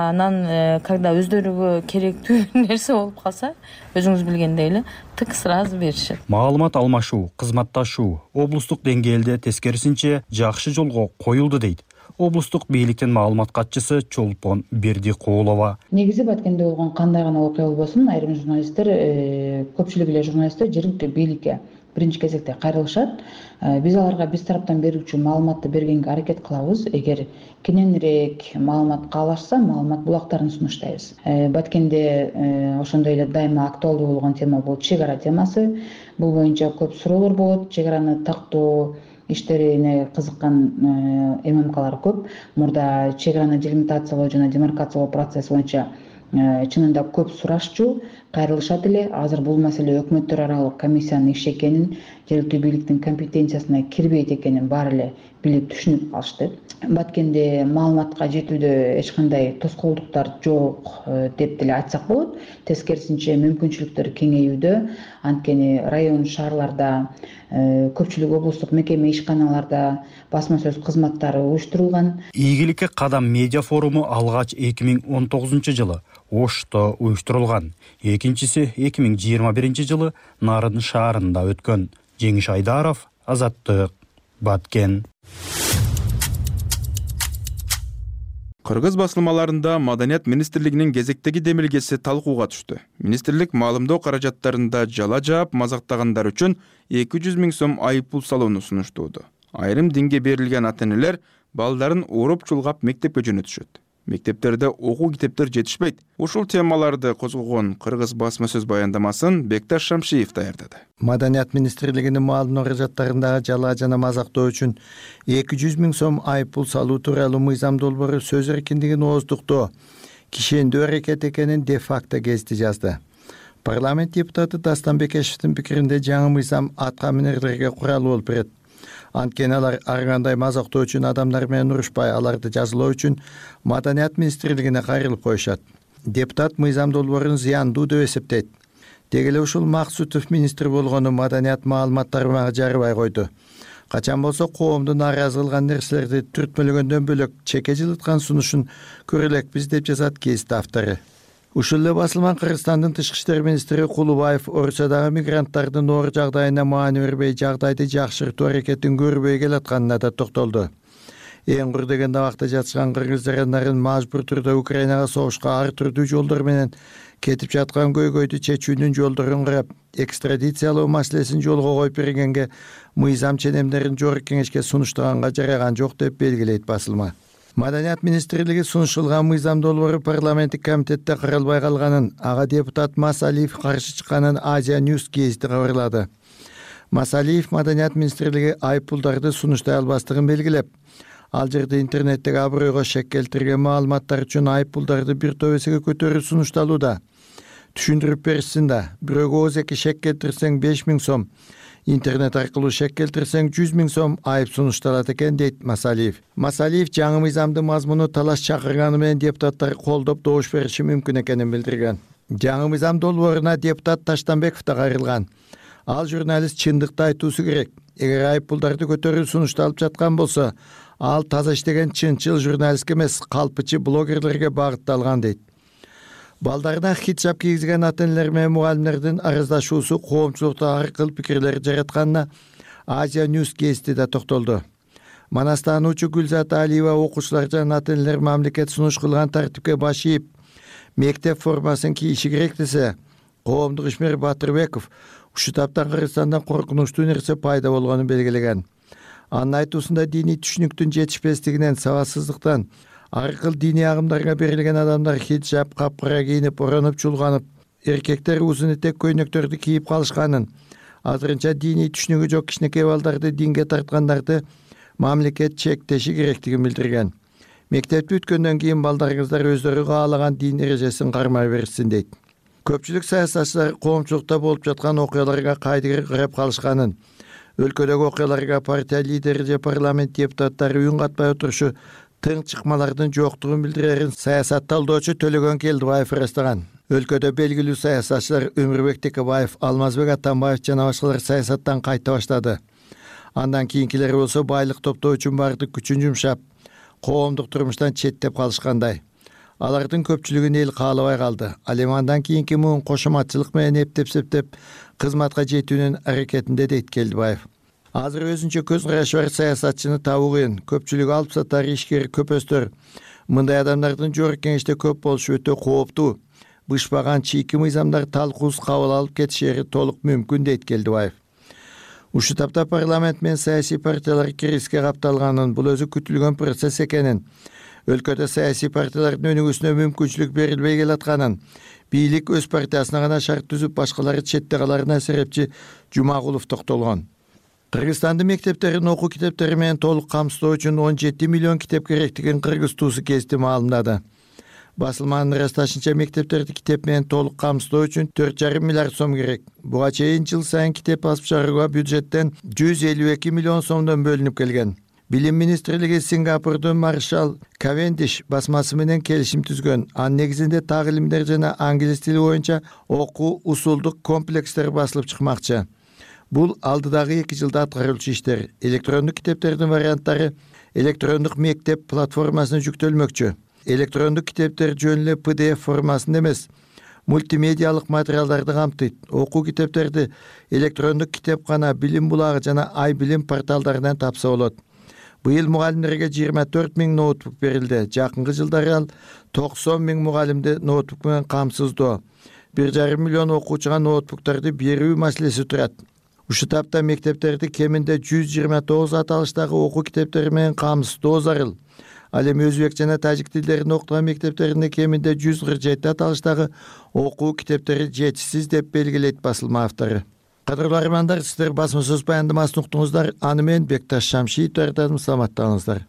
V: Анан когда өздөрүгө керектүү нерсе болуп калса, өзүңүз билгендей эле тык сразу беришет.
S: Маалымат алмашуу, кызматташуу облустук деңгээлде тескерисинче жакшы жолго коюлду дейт облустук бийликтин маалымат катчысы Чолпон Бердикулова.
W: Негизи Баткенде болгон кандай гана окуя болбосун, айрым журналисттер, көпчүлүк эле журналисттер жергиликтүү бийликке биринчи кезекте кайрылышат. Биз аларга биз тараптан берүүчү маалыматты бергенге аракет кылабыз. Эгер кененирээк маалымат каалашса, маалымат булактарын сунуштайбыз. Баткенде ошондой эле дайыма актуалдуу болгон тема бул чек ара темасы. Бул боюнча көп суроолор болот. Чек араны тактоо иштерине кызыккан ММКлар көп. Мурда чек араны делимитациялоо жана демаркациялоо процесси боюнча чынында көп сурашчу, кайрылышат эле. Азыр бул маселе өкмөттөр аралык комиссиянын иши экенин, жергиликтүү бийликтин компетенциясына кирбейт экенин баары эле билип түшүнүп алышты. Баткенде маалыматка жетүүдө эч кандай тоскоолдуктар жок деп деле айтсак болот. Тескерисинче мүмкүнчүлүктөр кеңейүүдө, анткени район шаарларда, көпчүлүк облустук мекеме ишканаларда басма сөз кызматтары уюштурулган.
S: Ийгиликке кадам медиа форуму алгач 2019-жылы Ошто уюштурулган. Экинчиси 2021-жылы Нарын шаарында өткөн. Жеңиш Айдаров, Азаттык, Баткен.
B: Кыргыз басылмаларында Маданият министрлигинин кезектеги демилгеси талкууга түштү. Министрлик маалымдоо каражаттарында жала жаап мазактагандар үчүн 200 000 сом айыппул салууну сунуштууда. Айрым динге берилген ата-энелер балдарын уруп чулгап мектепке жөнөтүшөт. Мектептерде окуу китептер жетишпейт. Ушул темаларды козгогон Кыргыз басма сөз баяндамасын Бекташ Шамшиев даярдады.
X: Маданият министрлигинин маалымдоо каражаттарындагы жала жана мазактоо үчүн 200 000 сом айыппул салуу тууралуу мыйзам долбоору сөз эркиндигин ооздуктоо кишендүү аракет экенин де-факто гезити жазды. Парламент депутаты Дастан Бекешевдин пикиринде жаңы мыйзам атка минерлерге курал болуп берет. Анткени алар ар кандай мазактоо үчүн адамдар менен урушпай, аларды жазалоо үчүн Маданият министрлигине кайрылып коюшат. Депутат мыйзам долбоорун зыяндуу деп эсептейт. Деги эле ушул Максутов министр болгону Маданият маалымат тармагы жарыбай койду. Качан болсо коомду нааразы кылган нерселерди түртмөлөгөндөн бөлөк чеке жылыткан сунушун көрө элекпиз деп жазат кест автору. Ушул эле басылман Кыргызстандын тышкы иштер министри Кулубаев Орусиядагы мигранттардын оор жагдайына маани бербей, жагдайды жакшыртуу аракетин көрбөй келатканына да токтолду. Эң кур дегенде абакта жатышкан кыргыз жарандарын мажбур түрдө Украинага согушка ар түрдүү жолдор менен кетип жаткан көйгөйдү чечүүнүн жолдорун карап, экстрадициялоо маселесин жолго коюп бергенге мыйзам ченемдерин жогорку кеңешке сунуштаганга жараган жок деп белгилейт басылма. Маданият министрлиги сунушталган мыйзам долбоору парламенттик комитетте каралбай калганын, ага депутат Масалиев каршы чыкканын Азия News гезити кабарлады. Масалиев Маданият министрлиги айыппулдарды сунуштай албастыгын белгилеп, ал жерде интернеттеги абройго шек келтирген маалыматтар үчүн айыппулдарды бир топ эсеге көтөрүү сунушталууда. Түшүндүрүп беришсин да, бирөөгө ооз-эки шек келтирсең 5000 сом, интернет аркылуу шек келтирсең 100 000 сом айып сунушталат экен, дейт Масалиев. Масалиев жаңы мыйзамдын мазмуну талаш чакырганы менен депутаттар колдоп добуш бериши мүмкүн экенин билдирген. Жаңы мыйзам долбооруна депутат Таштанбеков да кайрылган. Ал журналист чындыкты айтуусу керек. Эгер айыппулдарды көтөрүү сунушталып жаткан болсо, ал таза иштеген чынчыл журналистке эмес, калпычы блогерлерге багытталган, дейт. Балдарына хиджаб кийгизген ата-энелер менен мугалимдердин арыздашуусу коомчулукта ар кыл пикирлер жаратканына Азия News гезити да токтолду. Манастануучу Гүлзат Алиева окуучулар жана ата-энелер мамлекет сунуш кылган тартипке баш ийип, мектеп формасын кийиши керек десе, коомдук ишмер Батырбеков ушул таптан Кыргызстанда коркунучтуу нерсе пайда болгонун белгилеген. Анын айтуусунда диний түшүнүктүн жетишпестигинен, сабатсыздыктан ар кыл диний агымдарга берилген адамдар хиджаб, капкара кийинип, оронуп чулганып, эркектер узун этек көйнөктөрдү кийип калышканын, азырынча диний түшүнүгү жок кичинекей балдарды динге тарткандарды мамлекет чектеши керектигин билдирген. Мектепти бүткөндөн кийин балдарыңыздар өздөрү каалаган дин эрежесин кармай беришсин, дейт. Көпчүлүк саясатчылар коомчулукта болуп жаткан окуяларга кайдыгер карап калышканын, өлкөдөгү окуяларга партия лидери же парламент депутаттары үн катпай отурушу тың чыкмалардын жоктугун билдирерин саясат талдоочу Төлөгөн Келдибаев ырастаган. Өлкөдө белгилүү саясатчылар Өмүрбек Текебаев, Алмазбек Атамбаев жана башкалар саясаттан кайта баштады. Андан кийинкилери болсо байлык топтоо үчүн бардык күчүн жумшап, коомдук турмуштан четтеп калышкандай. Алардын көпчүлүгүн эл каалабай калды. Ал эми андан кийинки муун кошоматчылык менен эптеп-септеп кызматка жетүүнүн аракетинде, дейт Келдибаев. Азыр өзүнчө көз карашы бар саясатчыны табуу кыйын. Көпчүлүгү алып сатар, ишкер, көпөстөр. Мындай адамдардын жогорку кеңеште көп болушу өтө кооптуу. Бышпаган чийки мыйзамдар талкуусуз кабыл алып кетишери толук мүмкүн, дейт Келдибаев. Ушул тапта парламент менен саясий партиялар кризиске капталганын, бул өзү күтүлгөн процесс экенин, өлкөдө саясий партиялардын өнүгүүсүнө мүмкүнчүлүк берилбей келатканын, бийлик өз партиясына гана шарт түзүп, башкалары четте каларына серепчи Жумагулов токтолгон. Кыргызстандын мектептерин окуу китептери менен толук камсыздоо үчүн 17 миллион китеп керектигин Кыргыз туусу гезити маалымдады. Басылманын ырасташынча, мектептерди китеп менен толук камсыздоо үчүн 4,5 миллиард сом керек. Буга чейин жыл сайын китеп басып чыгарууга бюджеттен 152 миллион сомдон бөлүнүп келген. Билим министрлиги Сингапурдун Маршал Кавендиш басмасы менен келишим түзгөн. Анын негизинде тагылимдер жана англис тили боюнча окуу усулдук комплекстер басылып чыкмакчы. Бул алдыдагы 2 жылда аткарылчу иштер. Электрондук китептердин варианттары электрондук мектеп платформасына жүктөлмөкчү. Электрондук китептер жөн эле PDF формасында эмес, мультимедиалык материалдарды камтыйт. Окуу китептерди электрондук китепкана, Билим булагы жана Ай билим порталдарынан тапса болот. Быйыл мугалимдерге 24 000 ноутбук берилди. Жакынкы жылдары ал 90 000 мугалимди ноутбук менен камсыздоо. 1,5 миллион окуучуга ноутбуктарды берүү маселеси турат. Ушул тапта мектептерди кеминде 129 аталыштагы окуу китептери менен камсыздоо зарыл. Ал эми өзбек жана тажик тилдерин окутган мектептеринде кеминде 147 аталыштагы окуу китептери жетишсиз деп белгилейт басылма автору. Кадырлуу армандар, сиздер басма сөз баяндамасын уктуңуздар. Аны мен Бекташ Шамшиев даярдадым. Саламаттаңыздар.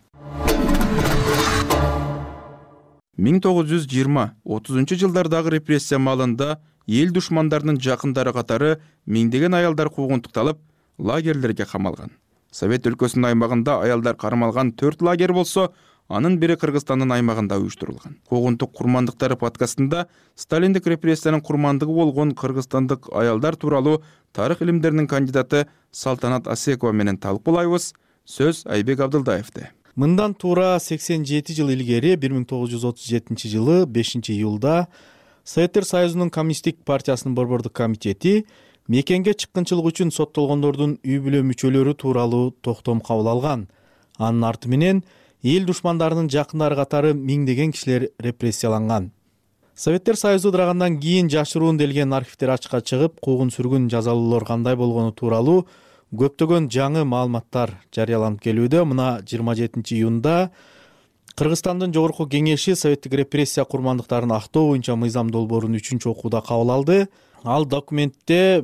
B: 1920-30 жылдардагы репрессия маалында эл душмандарынын жакындары катары миңдеген аялдар куугунтукталып, лагерлерге камалган. Совет өлкөсүнүн аймагында аялдар кармалган 4 лагерь болсо, анын бири Кыргызстандын аймагында уюштурулган. Куугунтук курмандыктары подкастында Сталиндик репрессиянын курмандыгы болгон кыргызстандык аялдар тууралуу тарых илимдеринин кандидаты Салтанат Асекова менен талкуулайбыз. Сөз Айбек Абдылдаевде.
A: Мындан туура 87 жыл илгери 1937 жылы 5-июлда Советтер Союзунун Коммунисттик партиясынын борбордук комитети мекенге чыккынчылык үчүн соттолгондордун үй бүлө мүчөлөрү тууралуу токтом кабыл алган. Анын арты менен эл душмандарынын жакындары катары миңдеген кишилер репрессияланган. Советтер Союзу ыдырагандан кийин жашыруун делген архивдер ачыкка чыгып, куугун-сүргүн жазалуулар кандай болгону тууралуу көптөгөн жаңы маалыматтар жарыяланып келүүдө. Мына 27 июнда Кыргызстандын Жогорку Кеңеши советтик репрессия курмандыктарын актоо боюнча мыйзам долбоорун 3-чү окууда кабыл алды. Ал документте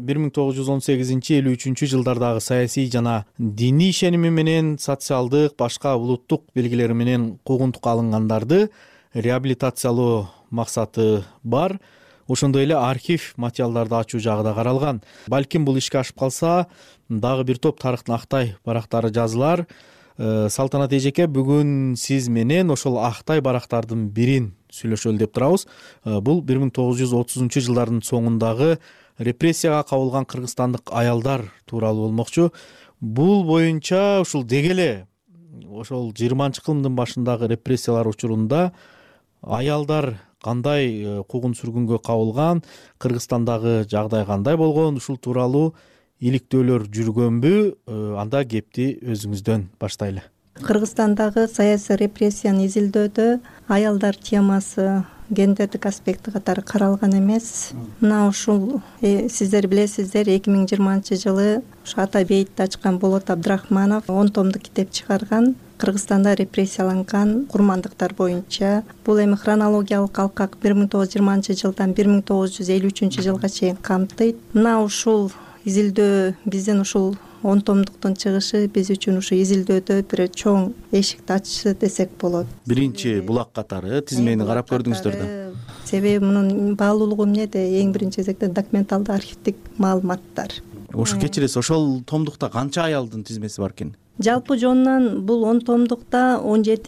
A: 1918-53 жылдардагы саясий жана диний ишеними менен социалдык башка улуттук белгилери менен куугунтукка алынгандарды реабилитациялоо максаты бар. Ошондой эле архив материалдарды ачуу жагы да каралган. Балким бул ишке ашып калса, дагы бир топ тарыхтын актай барактары жазылар. Салтанат эжеке, бүгүн сиз менен ошол актай барактардын бирин сүйлөшөлү деп турабыз. Бул 1930 жылдардын соңундагы репрессияга кабылган кыргызстандык аялдар тууралуу болмокчу. Бул боюнча ушул дегеле ошол 20-кылымдын башындагы репрессиялар учурунда аялдар кандай куугун-сүргүнгө кабылган, Кыргызстандагы жагдай кандай болгон, ушул тууралуу иликтөөлөр жүргөнбү? Анда кепти өзүңүздөн баштайлы.
E: Кыргызстандагы саясий репрессияны изилдөөдө аялдар темасы гендердик аспекти катары каралган эмес. Мына ушул сиздер билесиздер, 2020 жылы ушу Ата бейитти ачкан Болот Абдрахманов 10 томдук китеп чыгарган. Кыргызстанда репрессияланган курмандыктар боюнча. Бул эми хронологиялык калкак 1920 жылдан 1953 жылга чейин камтыйт. Мына ушул изилдөө биздин ушул 10 томдуктун чыгышы биз үчүн ушу изилдөөдө бир чоң эшикти ачышы десек болот.
A: Биринчи булак катары тизмени карап көрдүңүздөр да.
E: Себеби мунун баалуулугу эмнеде? Эң биринчи кезекте документалдык архивдик маалыматтар.
A: Ошо кечиресиз, ошол томдукта канча аялдын тизмеси бар экен?
E: Жалпы жонунан бул 10 томдукта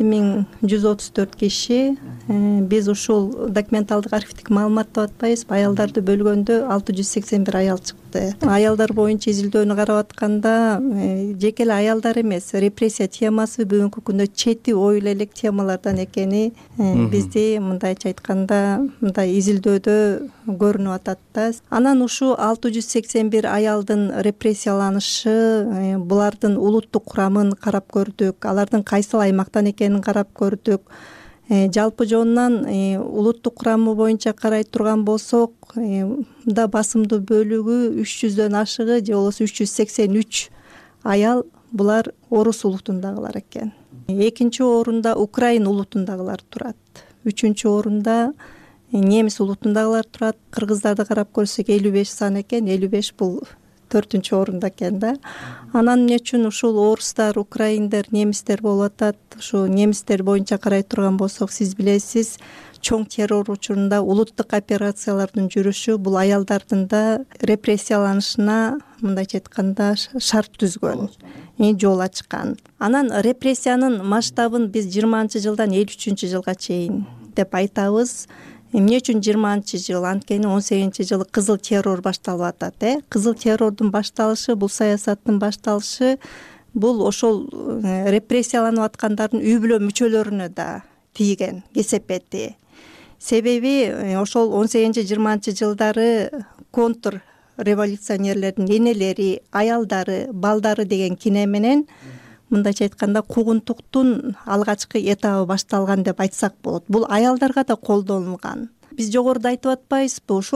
E: 17134 киши. Биз ушул документалдык архивдик маалымат деп атпайбызбы? Аялдарды бөлгөндө 681 аял чыкты. Аялдар боюнча изилдөөнү карап атканда жеке эле аялдар эмес, репрессия темасы бүгүнкү күндө чети оюл элек темалардан экени бизди мындайча айтканда мындай изилдөөдө көрүнүп атат да. Анан ушу 681 аялдын репрессияланышы, булардын улуттук курамын карап көрдүк, алардын кайсыл аймактан экенин карап көрдүк. Жалпы жонунан улуттук курамы боюнча карай турган болсок, да басымдуу бөлүгү 300дөн ашыгы же болбосо 383 аял булар орус улутундагылар экен. Экинчи орунда Украин улутундагылар турат. Үчүнчү орунда немис улутундагылар турат. Кыргыздарды карап көрсөк 55 сан экен. 55 бул 4-чү орунда экен да. Анан эмне үчүн ушул орустар, украиндер, немистер болуп атат? Ушу немистер боюнча карай турган болсок, сиз билесиз, чоң террор учурунда улуттук операциялардын жүрүшү бул аялдардын да репрессияланышына мындайча айтканда шарт түзгөн, жол ачкан. Анан репрессиянын масштабын биз 20-жылдан 53 жылга чейин деп айтабыз. Эмне үчүн 20-жыл? Анткени 18-жылы кызыл террор башталып атат. Кызыл террордун башталышы, бул саясаттын башталышы, бул ошол репрессияланып аткандардын үй бүлө мүчөлөрүнө да тийген кесепети. Себеби ошол 18-20 жылдары контр революционерлердин энелери, аялдары, балдары деген кине менен мындайча айтканда куугунтуктун алгачкы этабы башталган деп айтсак болот. Бул аялдарга да колдонулган. Биз жогоруда айтып атпайбызбы? Ушу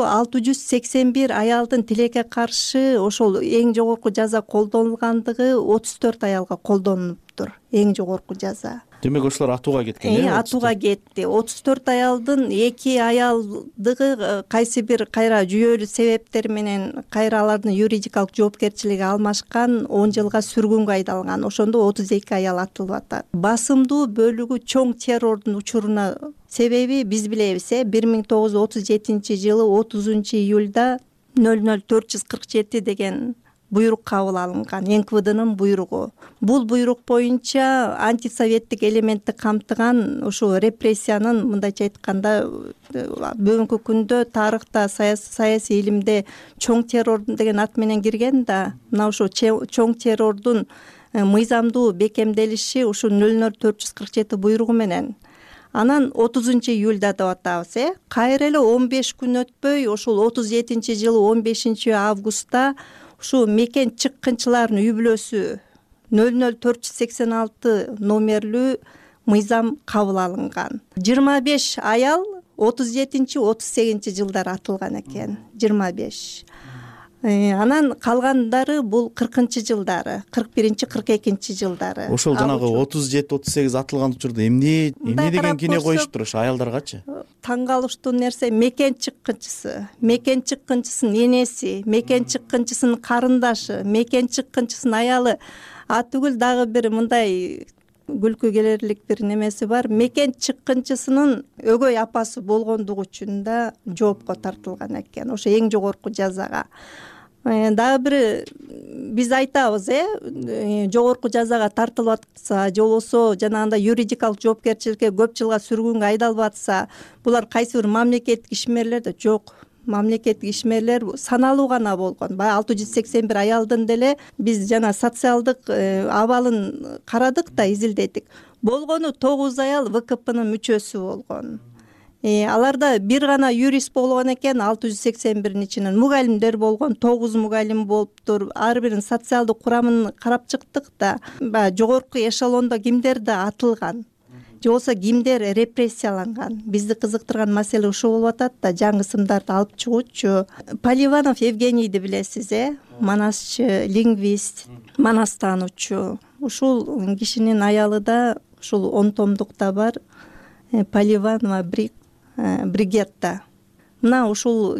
E: 681 аялдын тилекке каршы ошол эң жогорку жаза колдонулгандыгы 34 аялга колдонулуптур. Эң жогорку жаза.
A: Демек ошолор атууга кеткен.
E: Атууга кетти. 34 аялдын 2 аялдыгы кайсы бир кайра жүйөлүү себептер менен кайра алардын юридикалык жоопкерчилиги алмашкан, 10 жылга сүргүнгө айдалган. Ошондо 32 аял атылып атат. Басымдуу бөлүгү чоң террордун учуруна. Себеби биз билебиз, 1937 жылы 30 июлда 00447 деген буйрук кабыл алынган, НКВДнын буйругу. Бул буйрук боюнча антисоветтик элементти камтыган ушул репрессиянын, мындайча айтканда, бүгүнкү күндө тарыхта, саясий илимде чоң террор деген ат менен кирген да, мына ушул чоң террордун мыйзамдуу бекемделиши ушул 00447 буйругу менен. Анан 30-июлда деп атабыз, кайра эле 15 күн өтпөй, ушул 37-жылы 15 августта ушул мекен чыккынчылардын үй бүлөсү 00486 номерлүү мыйзам кабыл алынган. 25 аял 37-38 жылдар атылган экен. 25. Анан калгандары бул 40 жылдары, 41-42 жылдары.
A: Ошол жанагы 37-38 атылган учурда эмне деген кине коюшуптур ошо аялдаргачы?
E: Таң калыштуу нерсе мекен чыккынчысы, мекен чыккынчысынын энеси, мекен чыккынчысынын карындашы, мекен чыккынчысынын аялы. Түгүл дагы бир мындай күлкү келерлик бир немеси бар. Мекен чыккынчысынын өгөй апасы болгондугу үчүн да жоопко тартылган экен. Ошо эң жогорку жазага. Дагы бир биз айтабыз, жогорку жазага тартылып атса, же болбосо жанагындай юридикалык жоопкерчиликке көп жылга сүргүнгө айдалып атса, булар кайсы бир мамлекеттик ишмерлер да жок. Мамлекеттик ишмерлер саналуу гана болгон. Баягы 681 аялдын деле биз жана социалдык абалын карадык да, изилдедик. Болгону 9 аял ВКПнын мүчөсү болгон. Аларда бир гана юрист болгон экен, 681-ин ичинен мугалимдер болгон, 9 мугалим болуптур. Ар биринин социалдык курамын карап чыктык да, баягы жогорку эшелондо кимдер да атылган, же болбосо кимдер репрессияланган. Бизди кызыктырган маселе ушул болуп атат да, жаңы ысымдарды алып чыгуучу. Поливанов Евгенийди билесиз, манасчы, лингвист, манас таануучу. Ушул кишинин аялы да ушул 10 томдукта бар, Поливанова Бригетта. Мына ушул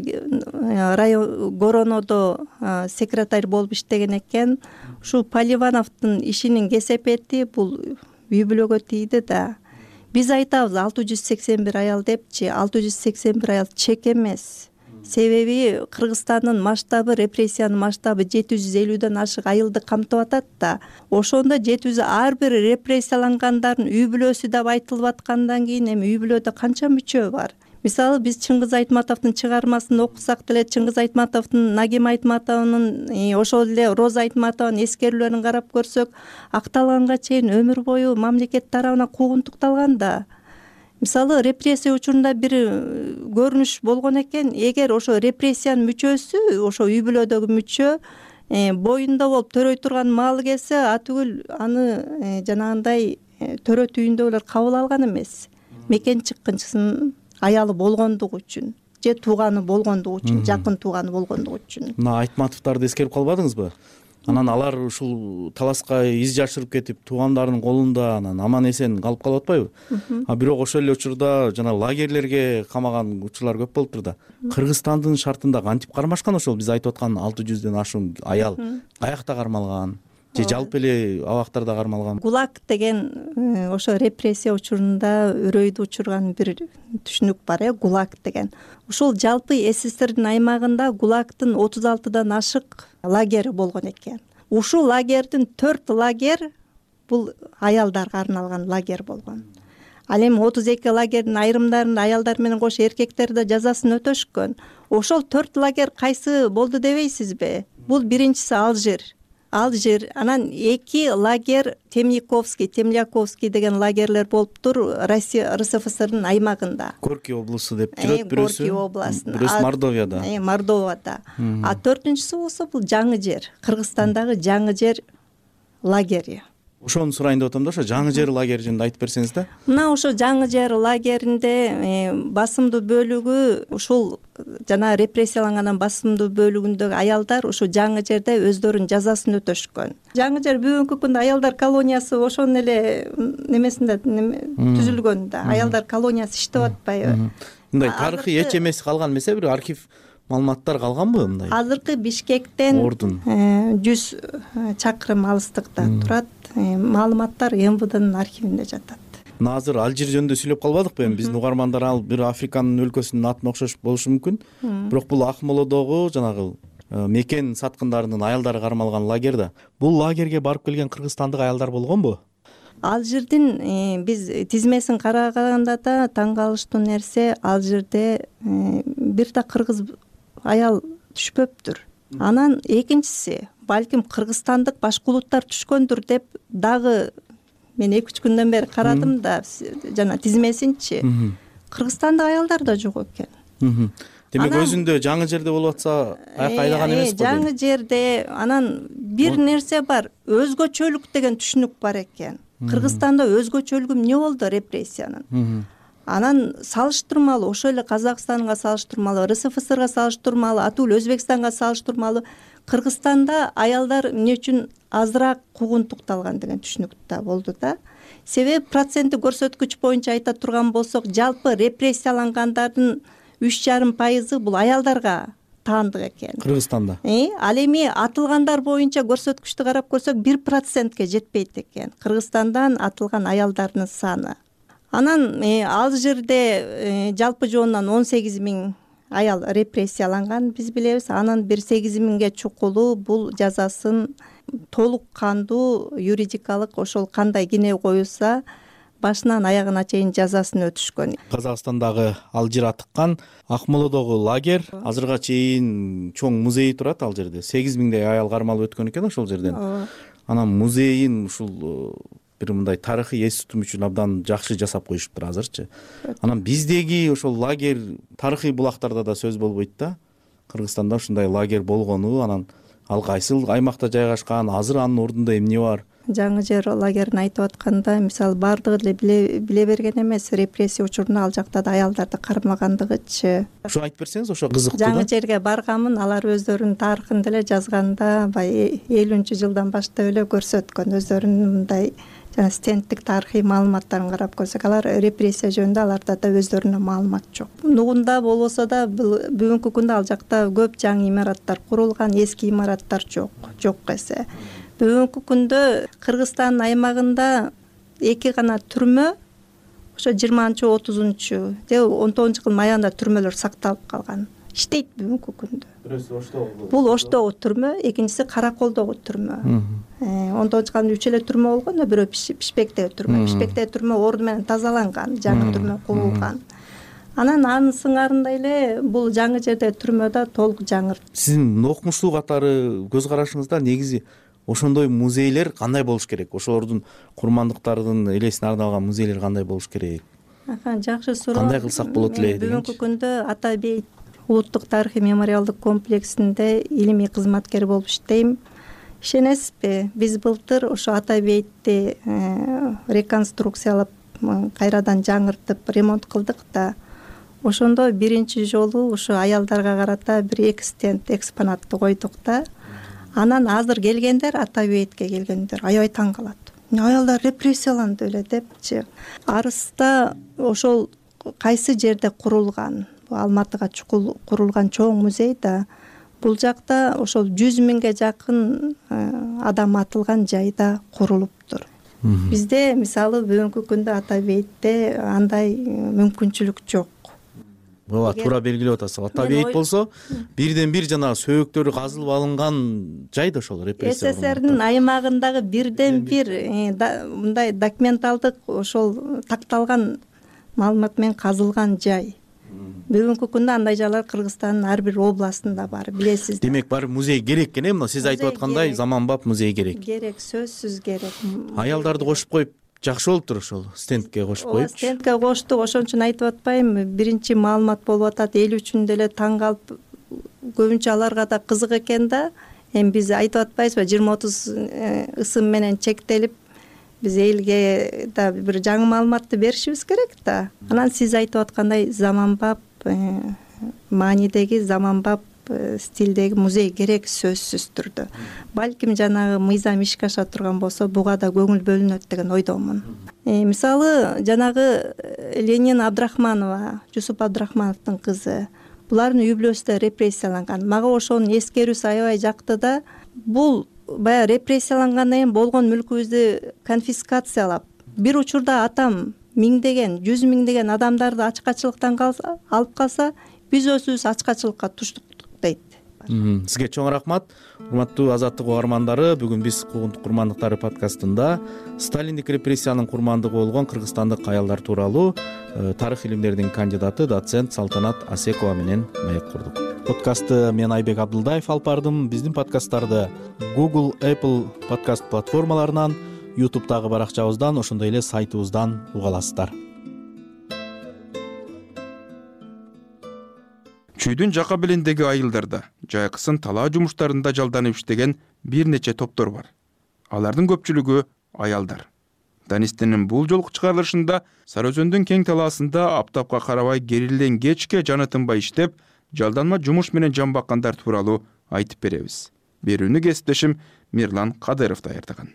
E: район Горонодо секретарь болуп иштеген экен. Ушул Поливановдун ишинин кесепети бул үй бүлөгө тийди да. Биз айтабыз 681 аял депчи, 681 аял чек эмес. Себеби Кыргызстандын масштабы, репрессиянын масштабы 750дөн ашык айылды камтып атат да. Ошондо 700 ар бир репрессиялангандардын үй бүлөсү деп айтылып аткандан кийин эми үй бүлөдө канча мүчө бар? Мисалы биз Чыңгыз Айтматовдун чыгармасын окусак деле, Чыңгыз Айтматовдун, Нагим Айтматовдун, ошол эле Роза Айтматовдун эскерүүлөрүн карап көрсөк, акталганга чейин өмүр бою мамлекет тарабынан куугунтукталган да. Мисалы репрессия учурунда бир көрүнүш болгон экен, эгер ошо репрессиянын мүчөсү, ошо үй бүлөдөгү мүчө боюнда болуп төрөй турган маалы келсе, түгүл аны жанагындай төрөт үйүндөгүлөр кабыл алган эмес. Мекен чыккынчысынын аялы болгондугу үчүн, же тууганы болгондугу үчүн, жакын тууганы болгондугу үчүн.
A: Мына Айтматовдорду эскерип калбадыңызбы? Анан алар ушул таласка из жашырып кетип, туугандарынын колунда анан аман эсен калып калып атпайбы? Бирок ошол эле учурда жана лагерлерге камаган учурлар көп болуптур да. Кыргызстандын шартында кантип кармашкан ошол биз айтып аткан 600дөн ашуун аял каякта кармалган? Же жалпы эле абактарда кармалган? ГУЛАГ
E: деген ошо репрессия учурунда үрөйдү учурган бир түшүнүк бар, ГУЛАГ деген. Ушул жалпы СССРдин аймагында ГУЛАГдын 36дан ашык лагери болгон экен. Ушул лагердин 4 лагер бул аялдарга арналган лагер болгон. Ал эми 32 лагердин айрымдарында аялдар менен кошо эркектер да жазасын өтөшкөн. Ошол 4 лагер кайсы болду дебейсизби? Бул биринчиси Алжир, анан 2 лагер Темляковский деген лагерлер болуптур Россия РСФСРдын аймагында.
A: Горький облусу деп жүрөт бирөөсү.
E: Горький областын.
A: Бирөөсү Мордовияда.
E: Мордовияда. 4-үнчүсү болсо бул жаңы жер, Кыргызстандагы жаңы жер лагери.
A: Ошону сурайын деп атам да, ошо жаңы жер лагери жөнүндө айтып берсеңиз да.
E: Мына ошо жаңы жер лагеринде басымдуу бөлүгү ушул жана репрессиялангандан басымдуу бөлүгүндөгү аялдар ушул жаңы жерде өздөрүнүн жазасын өтөшкөн. Жаңы жер бүгүнкү күндө аялдар колониясы ошонун эле немесинде түзүлгөн да. Аялдар колониясы иштеп атпайбы?
A: Мындай тарыхый эч эмеси калган эмес, бир архив маалыматтар калганбы мындай?
E: Азыркы Бишкектен 100 чакырым алыстыкта турат. Маалыматтар МВДнын архивинде жатат.
A: Азыр Алжир жөнүндө сүйлөп калбадыкпы? Эми биздин угармандар ал бир Африканын өлкөсүнүн атына окшош болушу мүмкүн. Бирок бул Акмолодогу жанагы мекен саткындарынын аялдары кармалган лагерь да. Бул лагерге барып келген кыргызстандык аялдар болгонбу?
E: Ал жердин биз тизмесин караганда да таң калыштуу нерсе, ал жерде бир да кыргыз аял түшпөптүр. Анан экинчиси, балким кыргызстандык башка улуттар түшкөндүр деп дагы мен 2-3 күндөн бери карадым да жана тизмесинчи. Кыргызстандык аялдар да жок экен.
A: Демек өзүндө жаңы жерде болуп атса аяк айлаган эмес го.
E: Жаңы жерде анан бир нерсе бар, өзгөчөлүк деген түшүнүк бар экен. Кыргызстанда өзгөчөлүгү эмне болду репрессиянын? Анан салыштырмалуу, ошол эле Казакстанга салыштырмалуу, РСФСРга салыштырмалуу, атуу эле Өзбекстанга салыштырмалуу Кыргызстанда аялдар эмне үчүн азыраак куугунтукталган деген түшүнүк да болду да. Себеби проценттик көрсөткүч боюнча айта турган болсок, жалпы репрессиялангандардын 3,5% бул аялдарга таандык экен.
A: Кыргызстанда.
E: Ал эми атылгандар боюнча көрсөткүчтү карап көрсөк 1%ке жетпейт экен. Кыргызстандан атылган аялдардын саны. Анан ал жерде жалпы жоонунан 18 000 аял репрессияланган биз билебиз. Анын 8 000ге чукулу бул жазасын толук кандуу юридикалык ошол кандай кине коюлса башынан аягына чейин жазасын өтүшкөн.
A: Казакстандагы Алжир атыккан Акмолодогу лагерь азырга чейин чоң музей турат ал жерде. 8 000дей аял кармалып өткөн экен ошол жерден. Анан музейин ушул бир мындай тарыхый эс тутум үчүн абдан жакшы жасап коюшуптур азырчы. Анан биздеги ошол лагерь тарыхый булактарда да сөз болбойт да. Кыргызстанда ушундай лагерь болгону, анан ал кайсыл аймакта жайгашкан, азыр анын ордунда эмне бар?
E: Жаңы жер лагерин айтып атканда, мисалы бардыгы деле биле берген эмес, репрессия учурунда ал жакта да аялдарды кармагандыгычы.
A: Ушу айтып берсеңиз, ошо кызыктуу да.
E: Жаңы жерге барганмын, алар өздөрүнүн тарыхын деле жазганда, бай 50-жылдан баштап эле көрсөткөн өздөрүнүн мындай жана стендтик тарыхый маалыматтарын карап көрсөк, алар репрессия жөнүндө аларда да өздөрүнө маалымат жок. Нугунда болбосо да бүгүнкү күндө ал жакта көп жаңы имараттар курулган, эски имараттар жок эсе. Бүгүнкү күндө Кыргызстандын аймагында 2 гана түрмө, ошо 20-30 же 19-жылдын аягында түрмөлөр сакталып калган. Иштейт бүгүнкү күндө.
A: Бирөөсү Оштогу.
E: Бул Оштогу түрмө, экинчиси Караколдогу түрмө. 19-жылдын 3 эле түрмө болгон, бирөө Пишпектеги түрмө. Пишпектеги түрмө орду менен тазаланган, жаңы түрмө курулган. Анан анын сыңарында эле бул жаңы жерде түрмө да толук жаңырт.
A: Сиздин окумуштуу катары көз карашыңызда негизи ошондой музейлер кандай болуш керек? Ошолордун курмандыктарынын элесине арналган музейлер кандай болуш керек?
E: Жакшы суроо.
A: Кандай кылсак болот эле деген.
E: Бүгүнкү күндө Ата Бейит улуттук тарыхый мемориалдык комплексинде илимий кызматкер болуп иштейм. Ишенесизби, биз былтыр ошо Ата Бейтти реконструкциялап, кайрадан жаңыртып, ремонт кылдык да. Ошондо биринчи жолу ошо аялдарга карата бир стенд экспонатты койдук да. Анан азыр келгендер, Ата Бейтке келгендер аябай таң калат. Аялдар репрессияланды эле депчи. Арыста ошол кайсы жерде курулган, Алматыга курулган чоң музей да, бул жакта ошол 100 000ге жакын адам атылган жайда курулуптур. Бизде мисалы бүгүнкү күндө Ата Бейтте андай мүмкүнчүлүк жок.
A: Ооба, туура белгилеп атасыз. Ата Бейит болсо бирден бир жана сөөктөрү казылып алынган жай да ошол репрессия.
E: СССРдин аймагындагы бирден бир мындай документалдык ошол такталган маалымат менен казылган жай. Бүгүнкү күндө андай жайлар Кыргызстандын ар бир областында бар, билесиз.
A: Демек баары музей керек экен, эмне сиз айтып аткандай заманбап музей керек.
E: Керек, сөзсүз керек.
A: Аялдарды кошуп коюп жакшы болуптур ошол стендке кошуп коюпчу.
E: Стендке коштук, ошон үчүн айтып атпайм, биринчи маалымат болуп атат, эл үчүн деле таң калып, көбүнчө аларга да кызык экен да. Эми биз айтып атпайбызбы, 20-30 ысым менен чектелип, биз элге да бир жаңы маалыматты беришибиз керек да. Анан сиз айтып аткандай заманбап маанидеги, заманбап стилдеги музей керек сөзсүз түрдө. Балким жанагы мыйзам ишке аша турган болсо, буга да көңүл бөлүнөт деген ойдомун. Мисалы, жанагы Ленин Абдрахманова, Жусуп Абдрахмановдун кызы, булардын үй бүлөсү репрессияланган. Мага ошонун эскерүүсү аябай жакты да. Бул баягы репрессиялангандан кийин болгон мүлкүбүздү конфискациялап, бир учурда атам миңдеген, 100 000 адамдарды ачкачылыктан алып калса, биз өзүбүз ачкачылыкка туштук дейт.
A: Сизге чоң рахмат. Урматтуу Азаттык угармандары, бүгүн биз Куугунтук курмандыктары подкастында Сталиндик репрессиянын курмандыгы болгон кыргызстандык аялдар тууралуу тарых илимдеринин кандидаты доцент Салтанат Асекова менен маек курдук. Подкастты мен Айбек Абдылдаев алып бардым. Биздин подкасттарды Google, Apple подкаст платформаларынан, YouTube'дагы баракчабыздан, ошондой эле сайтыбыздан уга аласыздар.
B: Чүйдүн жака белиндеги айылдарда жайкысын талаа жумуштарында жалданып иштеген бир нече топтор бар. Алардын көпчүлүгү аялдар. Данистинин бул жолку чыгарылышында Сары Өзөндүн кең талаасында аптапка карабай керилден кечке жаны тынбай иштеп, жалданма жумуш менен жан баккандар тууралуу айтып беребиз. Берүүнү кесиптешим Мирлан Кадыров даярдаган.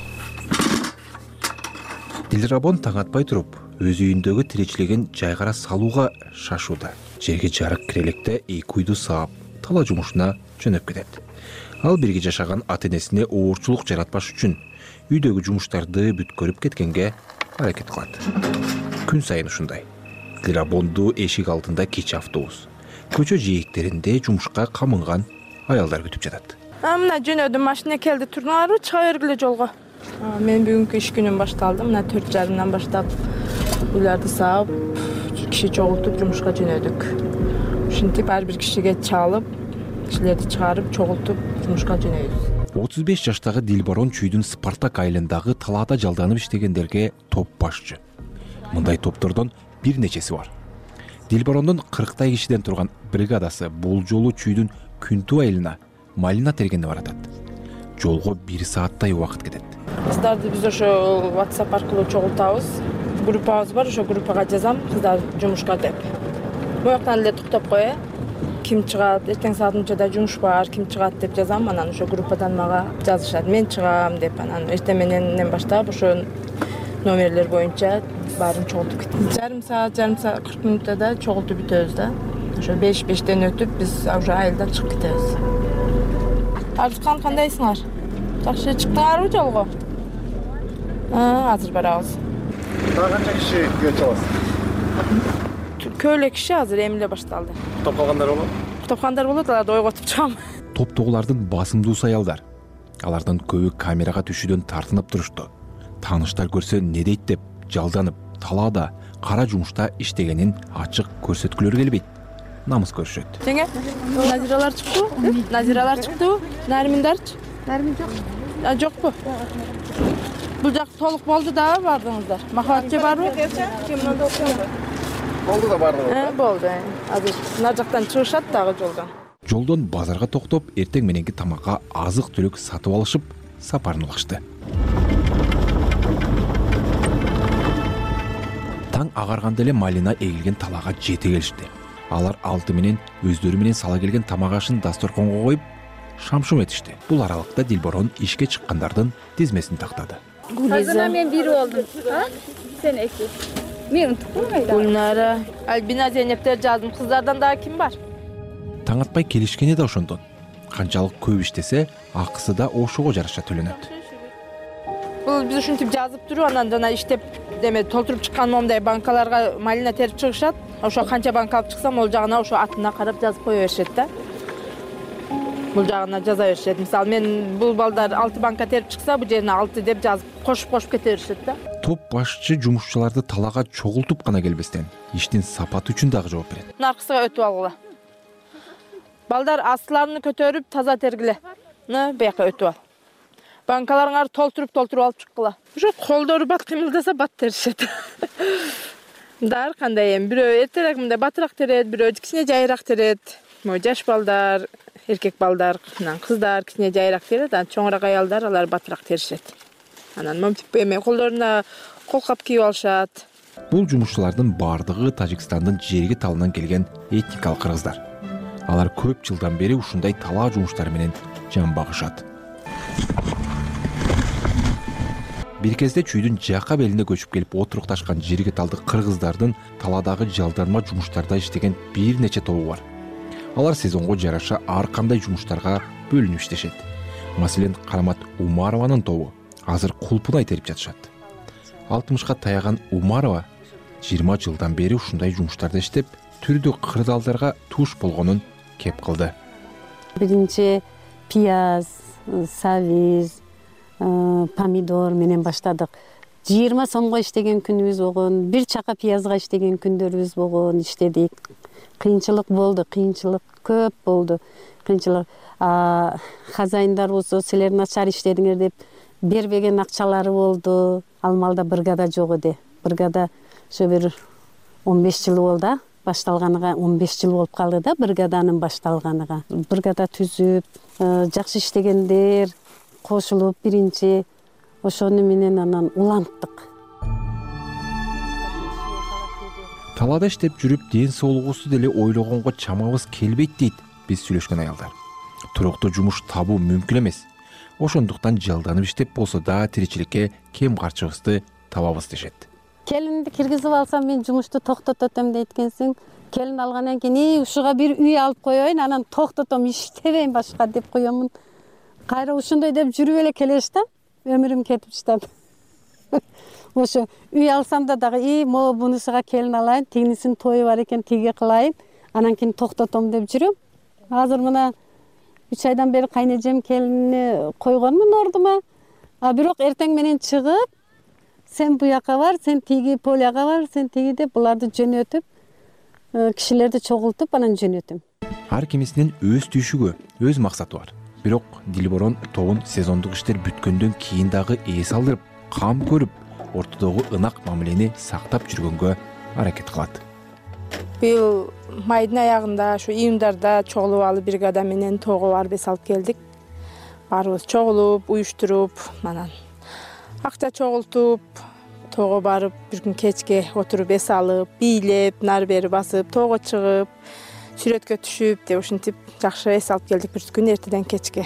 C: Дилрабон таң атпай туруп, өз үйүндөгү тиричилигин жайгара салууга шашууда. Жерге жарык кирелекте эки үйдү саап, талаа жумушуна жөнөп кетет. Ал бирге жашаган ата-энесине оорчулук жаратпаш үчүн үйдөгү жумуштарды бүткөрүп кеткенге аракет кылат. Күн сайын ушундай. Дилрабонду эшик алдында кечи автобус, көчө жээктеринде жумушка камынган аялдар күтүп жатат.
F: Мына жөнөдүм, машина келди, турдуңарбы, чыга бергиле жолго. Мен бүгүнкү иш күнүм башталды. Мына 4:30 баштап үйлөрдү саап, киши чогултуп жумушка жөнөдүк. Ушинтип ар бир кишиге чалып, кишилерди чыгарып, чогултуп жумушка жөнөйбүз.
C: 35 жаштагы Дилбарон Чүйдүн Спартак айылындагы талаада жалданып иштегендерге топ башчы. Мындай топтордон бир нечеси бар. Дилбарондун 40 кишиден турган бригадасы бул жолу Чүйдүн Күнтүү айылына малина тергенде баратат. Жолго 1 сааттай убакыт кетет.
F: Кыздарды биз ошо WhatsApp аркылуу чогултабыз. Группабыз бар, ошо группага жазам, кыздар жумушка деп. Бояктан эле токтоп кой, ким чыгат, эртең саат мынчада жумуш бар, ким чыгат деп жазам, анан ошо группадан мага жазышат, мен чыгам деп, анан эртең менен баштап ошо номерлер боюнча баарын чогултуп кетет. Жарым саат 40 мүнөттө да чогултуп бүтөбүз да. Ошо 5-5тен өтүп биз уже айылдан чыгып кетебиз. Арзыкан, кандайсыңар? Жакшы чыктыңарбы жолго? Азыр барабыз.
H: Канча киши күтүп аласыз?
F: Көп эле киши азыр эмиле башталды.
H: Топ калгандар болот?
F: Топ калгандар болот, аларды ойготуп чыгам.
C: Топтогулардын басымдуусу аялдар. Алардын көбү камерага түшүүдөн тартынып турушту. Тааныштар көрсө не дейт деп жалданып, талаада кара жумушта иштегенин ачык көрсөткүлөрү келбейт. Намыс көрүшөт.
F: Теңе, Назиралар чыктыбы? Назиралар чыктыбы? Нарминдарчы? Нармин жок. Жокпу? Бул жак толук болду да, бардыңыздар. Махабатчы барбы?
H: Болду да бардыңыз.
F: Болду. Азыр нар жактан чыгышат дагы жолдон.
C: Жолдон базарга токтоп, эртең мененки тамакка азык-түлүк сатып алышып, сапарын улашты. Таң агарганда эле малина эгилген талаага жете келишти. Алар алты менен өздөрү менен сала келген тамак ашын дасторконго коюп, шамшум этишти. Бул аралыкта Дилбарон ишке чыккандардын тизмесин тактады.
J: Азырна мен бири болдум. Сен эки. Мен унуттум кайда?
F: Гүлнара, Альбина, Зейнептер жаздым. Кыздардан дагы ким бар?
C: Таң атпай келишкени да ошондон. Канчалык көп иштесе, акысы да ошого жараша төлөнөт.
F: Бул биз ушинтип жазып туруп, анан жана иштеп толтуруп чыккан момундай банкаларга малина терип чыгышат. Ошо канча банка алып чыксам, ол жагына ошо атына карап жазып кое беришет да. Бул жагына жаза беришет. Мисалы мен бул балдар 6 банка терип чыкса, бул жерине 6 деп жазып кошуп кете беришет да.
C: Топ башчы жумушчуларды талаага чогултуп гана келбестен, иштин сапаты үчүн дагы жооп берет.
F: Наркысыга өтүп алгыла. Балдар астыларını көтөрүп таза тергиле. Бияка өтүп ал. Банкаларыңар толтуруп алып чыккыла. Ошо колдору бат кыймылдаса бат теришет. Дар кандай эми бирөө эртерээк мындай батыраак терет, бирөө кичине жайыраак терет. Могу жаш балдар, эркек балдар, кыздар кичине жайыраак терет, анан чоңураак аялдар алар батыраак теришет. Анан момтип эме колдоруна колкап кийип алышат.
C: Бул жумушчулардын бардыгы Тажикстандын жерги талынан келген этникалык кыргыздар. Алар көп жылдан бери ушундай талаа жумуштары менен жан багышат. Бир кезде Чүйдүн жака белине көчүп келип отурукташкан жерге талдык кыргыздардын талаадагы жалданма жумуштарда иштеген бир нече тобу бар. Алар сезонго жараша ар кандай жумуштарга бөлүнүп иштешет. Маселен, Карамат Умарованын тобу азыр кулпунай терип жатышат. 60ка таяган Умарова 20 жылдан бери ушундай жумуштарда иштеп, түрдүү кырдаалдарга туш болгонун кеп кылды.
D: Биринчи пияз, сабиз, помидор менен баштадык. 20 сомго иштеген күнүбүз болгон, бир чака пиязга иштеген күндөрүбүз болгон, иштедик. Кыйынчылык болду, кыйынчылык көп болду. Кыйынчылык хозяиндар болсо силер начар иштедиңер деп бербеген акчалары болду. Ал маалда бригада жок эди. Бригада ошо бир 15 жыл болду. Башталганыга 15 жыл болуп калды да бригаданын башталганыга. Бригада түзүп, жакшы иштегендер кошулуп биринчи ошону менен анан уланттык.
C: Талаада иштеп жүрүп ден соолугубузду деле ойлогонго чамабыз келбейт дейт биз сүйлөшкөн аялдар. Туруктуу жумуш табуу мүмкүн эмес. Ошондуктан жалданып иштеп болсо да тиричиликке кем карчыбызды табабыз дешет.
D: Келинди киргизип алсам мен жумушту токтототом дейт экенсиң. Келин алгандан кийин ушуга бир үй алып коеюн, анан токтотом, иштебейм башка деп коемун. Кайра ушундай деп жүрүп эле келеш да, өмүрүм кетип жатат. Ошо үй алсам да дагы могу бунусуга келин алайын, тигинисинин тою бар экен, тиге кылайын, анан кийин токтотом деп жүрөм. Азыр мына 3 айдан бери кайнежем келинни койгонмун ордума. Бирок эртең менен чыгып, сен буяка бар, сен тиги поляга бар, сен тиги деп буларды жөнөтүп, кишилерди чогултуп анан жөнөтөм.
C: Ар кимисинин өз түйшүгү, өз максаты бар. Бирок Дилборон тобун сезондук иштер бүткөндөн кийин дагы эс алдырып, кам көрүп, ортодогу ынак мамилени сактап жүргөнгө аракет кылат.
F: Быйыл майдын аягында, ошо июндарда чогулуп алып бригада менен тоого барып эс алып келдик. Баарыбыз чогулуп, уюштуруп, анан акча чогултуп, тоого барып, бир күн кечке отуруп эс алып, бийлеп, нары бери басып, тоого чыгып, сүрөткө түшүп деп ушинтип жакшы эс алып келдик бир күн эртеден кечке.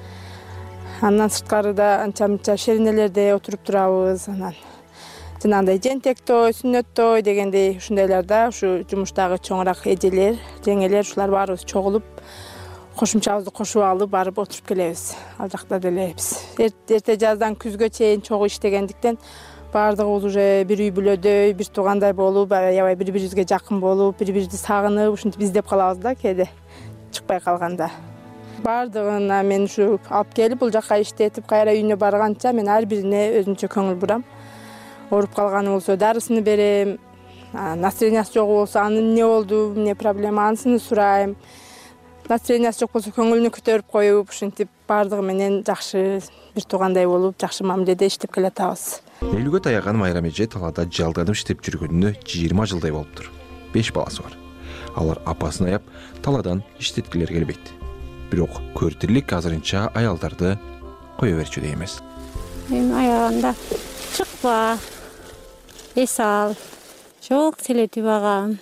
F: Андан сырткарыда анча-мынча шеринелерде отуруп турабыз, анан жанагындай жентек той, сүннөт той дегендей ушундайларда ушу жумуштагы чоңураак эжелер, жеңелер ушулар баарыбыз чогулуп, кошумчабызды кошуп алып барып отуруп келебиз. Ал жакта деле биз эрте жаздан күзгө чейин чогуу иштегендиктен баардыгыбыз уже бир үй бүлөдөй, бир туугандай болуп, аябай бири-бирибизге жакын болуп, бири-бирибизди сагынып, ушинтип издеп калабыз да кээде чыкпай калганда. Баардыгына мен ушу алып келип, бул жакка иштетип, кайра үйүнө барганча мен ар бирине өзүнчө көңүл бурам. Ооруп калганы болсо дарысын берем, настроениясы жок болсо аны эмне болду, эмне проблема анысын сурайм. Настроениясы жок болсо көңүлүнү көтөрүп коюп, ушинтип баардыгы менен жакшы бир туугандай болуп, жакшы мамиледе иштеп келатабыз.
C: Элүүгө таяган Майрам эже талаада жалданып иштеп жүргөнүнө 20 жылдай болуптур. 5 баласы бар. Алар апасын аяп, талаадан иштеткилер келбейт. Бирок көртүрлүк азырынча аялдарды кое берчүдөй эмес.
D: Мен аяганда чыкпа, эс ал, жок селетип агам.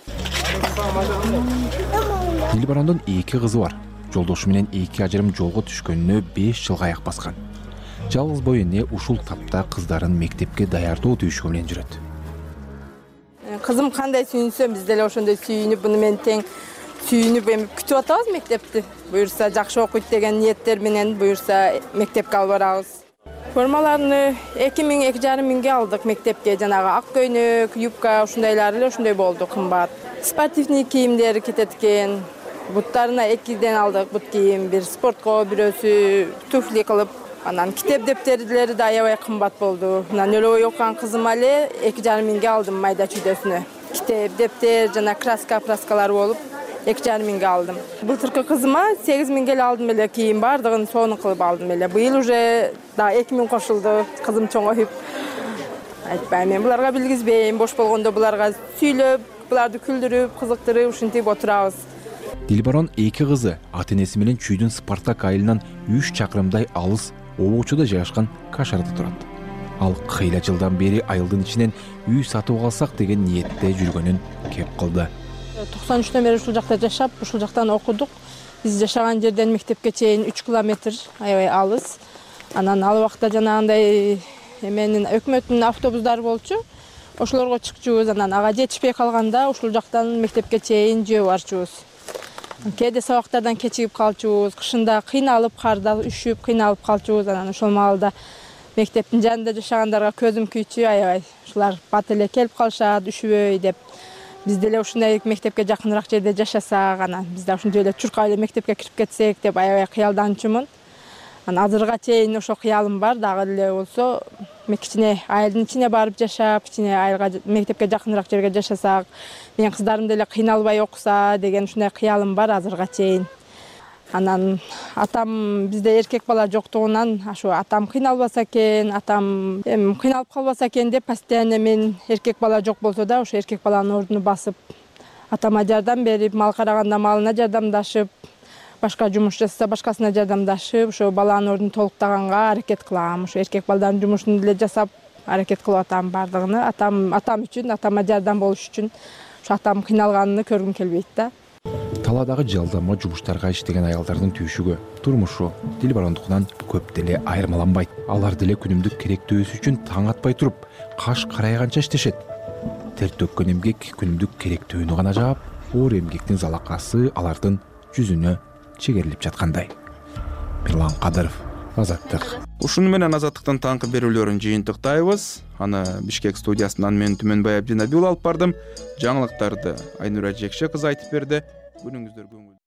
C: Дилбарондун 2 кызы бар. Жолдошу менен 2 ажырым жолго түшкөнүнө 5 жылга аяк баскан. Жалгыз бой эне ушул тапта кыздарын мектепке даярдоо түйшүгү менен жүрөт.
F: Кызым кандай сүйүнсө, биз деле ошондой сүйүнүп, буну менен тең сүйүнүп күтүп атабыз мектепти. Буюрса жакшы окуйт деген ниеттер менен буюрса мектепке алып барабыз. Формаларны 2000-2,5 миңге алдык мектепке, жанагы ак көйнөк, юбка, ушундайлар эле ошондой болду, кымбат. Спортивный кийимдер кетет экен. Буттарына 2ден алдык бут кийим, бир спортко, бирөөсү туфли кылып, анан китеп дептерлери да аябай кымбат болду. Анан өлөбөй окуган кызыма эле 2,5 миңге алдым майда чүйдөсүнө. Китеп, дептер, жана краскалар болуп 2,5 миңге алдым. Былтыркы кызыма 8 миңге эле алдым эле кийим, бардыгын сонун кылып алдым эле. Быйыл уже да 2 миң кошулду, кызым чоңоюп. Айтпайм, мен буларга билгизбейм, бош болгондо буларга сүйлөп, буларды күлдүрүп, кызыктырып, ушинтип отурабыз.
C: Дилбарон 2 кызы ата-энеси менен Чүйдүн Спартак айылынан 3 чакырымдай алыс Обочуда жайгашкан Кашарда турат. Ал кыйла жылдан бери айылдын ичинен үй сатып алсак деген ниетте жүргөнүн кеп кылды.
F: 93-төн бери ушул жакта жашап, ушул жактан окудук. Биз жашаган жерден мектепке чейин 3 километр, аябай алыс. Анан ал убакта жанагындай эменин өкмөттүн автобустары болчу. Ошолорго чыкчубуз, анан ага жетишпей калганда ушул жактан мектепке чейин жөө барчубуз. Кээде сабактардан кечигип калчубуз, кышында кыйналып, карда үшүп, кыйналып калчубуз. Анан ошол маалда мектептин жанында жашагандарга көзүм күйчү, аябай. Ушулар бат эле келип калышат, үшүбөй деп. биз деле ушундай мектепке жакыныраак жерде жашасак, анан биз да ушундай эле чуркап эле мектепке кирип кетсек деп аябай кыялданчумун. Анан азырга чейин ошо кыялым бар, дагы эле болсо кичине айылдын ичине барып жашап, кичине айылга мектепке жакыныраак жерге жашасак, менин кыздарым деле кыйналбай окуса деген ушундай кыялым бар азырга чейин. Анан атам бизде эркек бала жоктугунан ашу атам кыйналбаса экен, атам кыйналып калбаса экен деп постоянно мен эркек бала жок болсо да ошо эркек баланын ордуну басып, атама жардам берип, мал караганда малына жардамдашып, башка жумуш жасаса башкасына жардамдашып, ошо баланын ордун толуктаганга аракет кылам. Ошо эркек балдардын жумушун деле жасап аракет кылып атам бардыгыны. Атам үчүн, атама жардам болуш үчүн ошо атам кыйналганын көргүм келбейт да.
C: Талаадагы жалдама жумуштарга иштеген аялдардын түйшүгү турмушу тил барондугунан көп деле айырмаланбайт. Алар деле күнүмдүк керектөөсү үчүн таң атпай туруп, каш карайганча иштешет. Тер төккөн эмгек күнүмдүк керектөөнү гана жаап, оор эмгектин залакасы алардын жүзүнө чегерилип жаткандай. Мирлан Кадыров, Азаттык.
B: Ушуну менен Азаттыктын таңкы берүүлөрүн жыйынтыктайбыз. Аны Бишкек студиясынан мен Түмөнбай Абдинабил алып бардым. Жаңылыктарды Айнура Жекше кызы айтып берди. Күнүңүздөр көңүл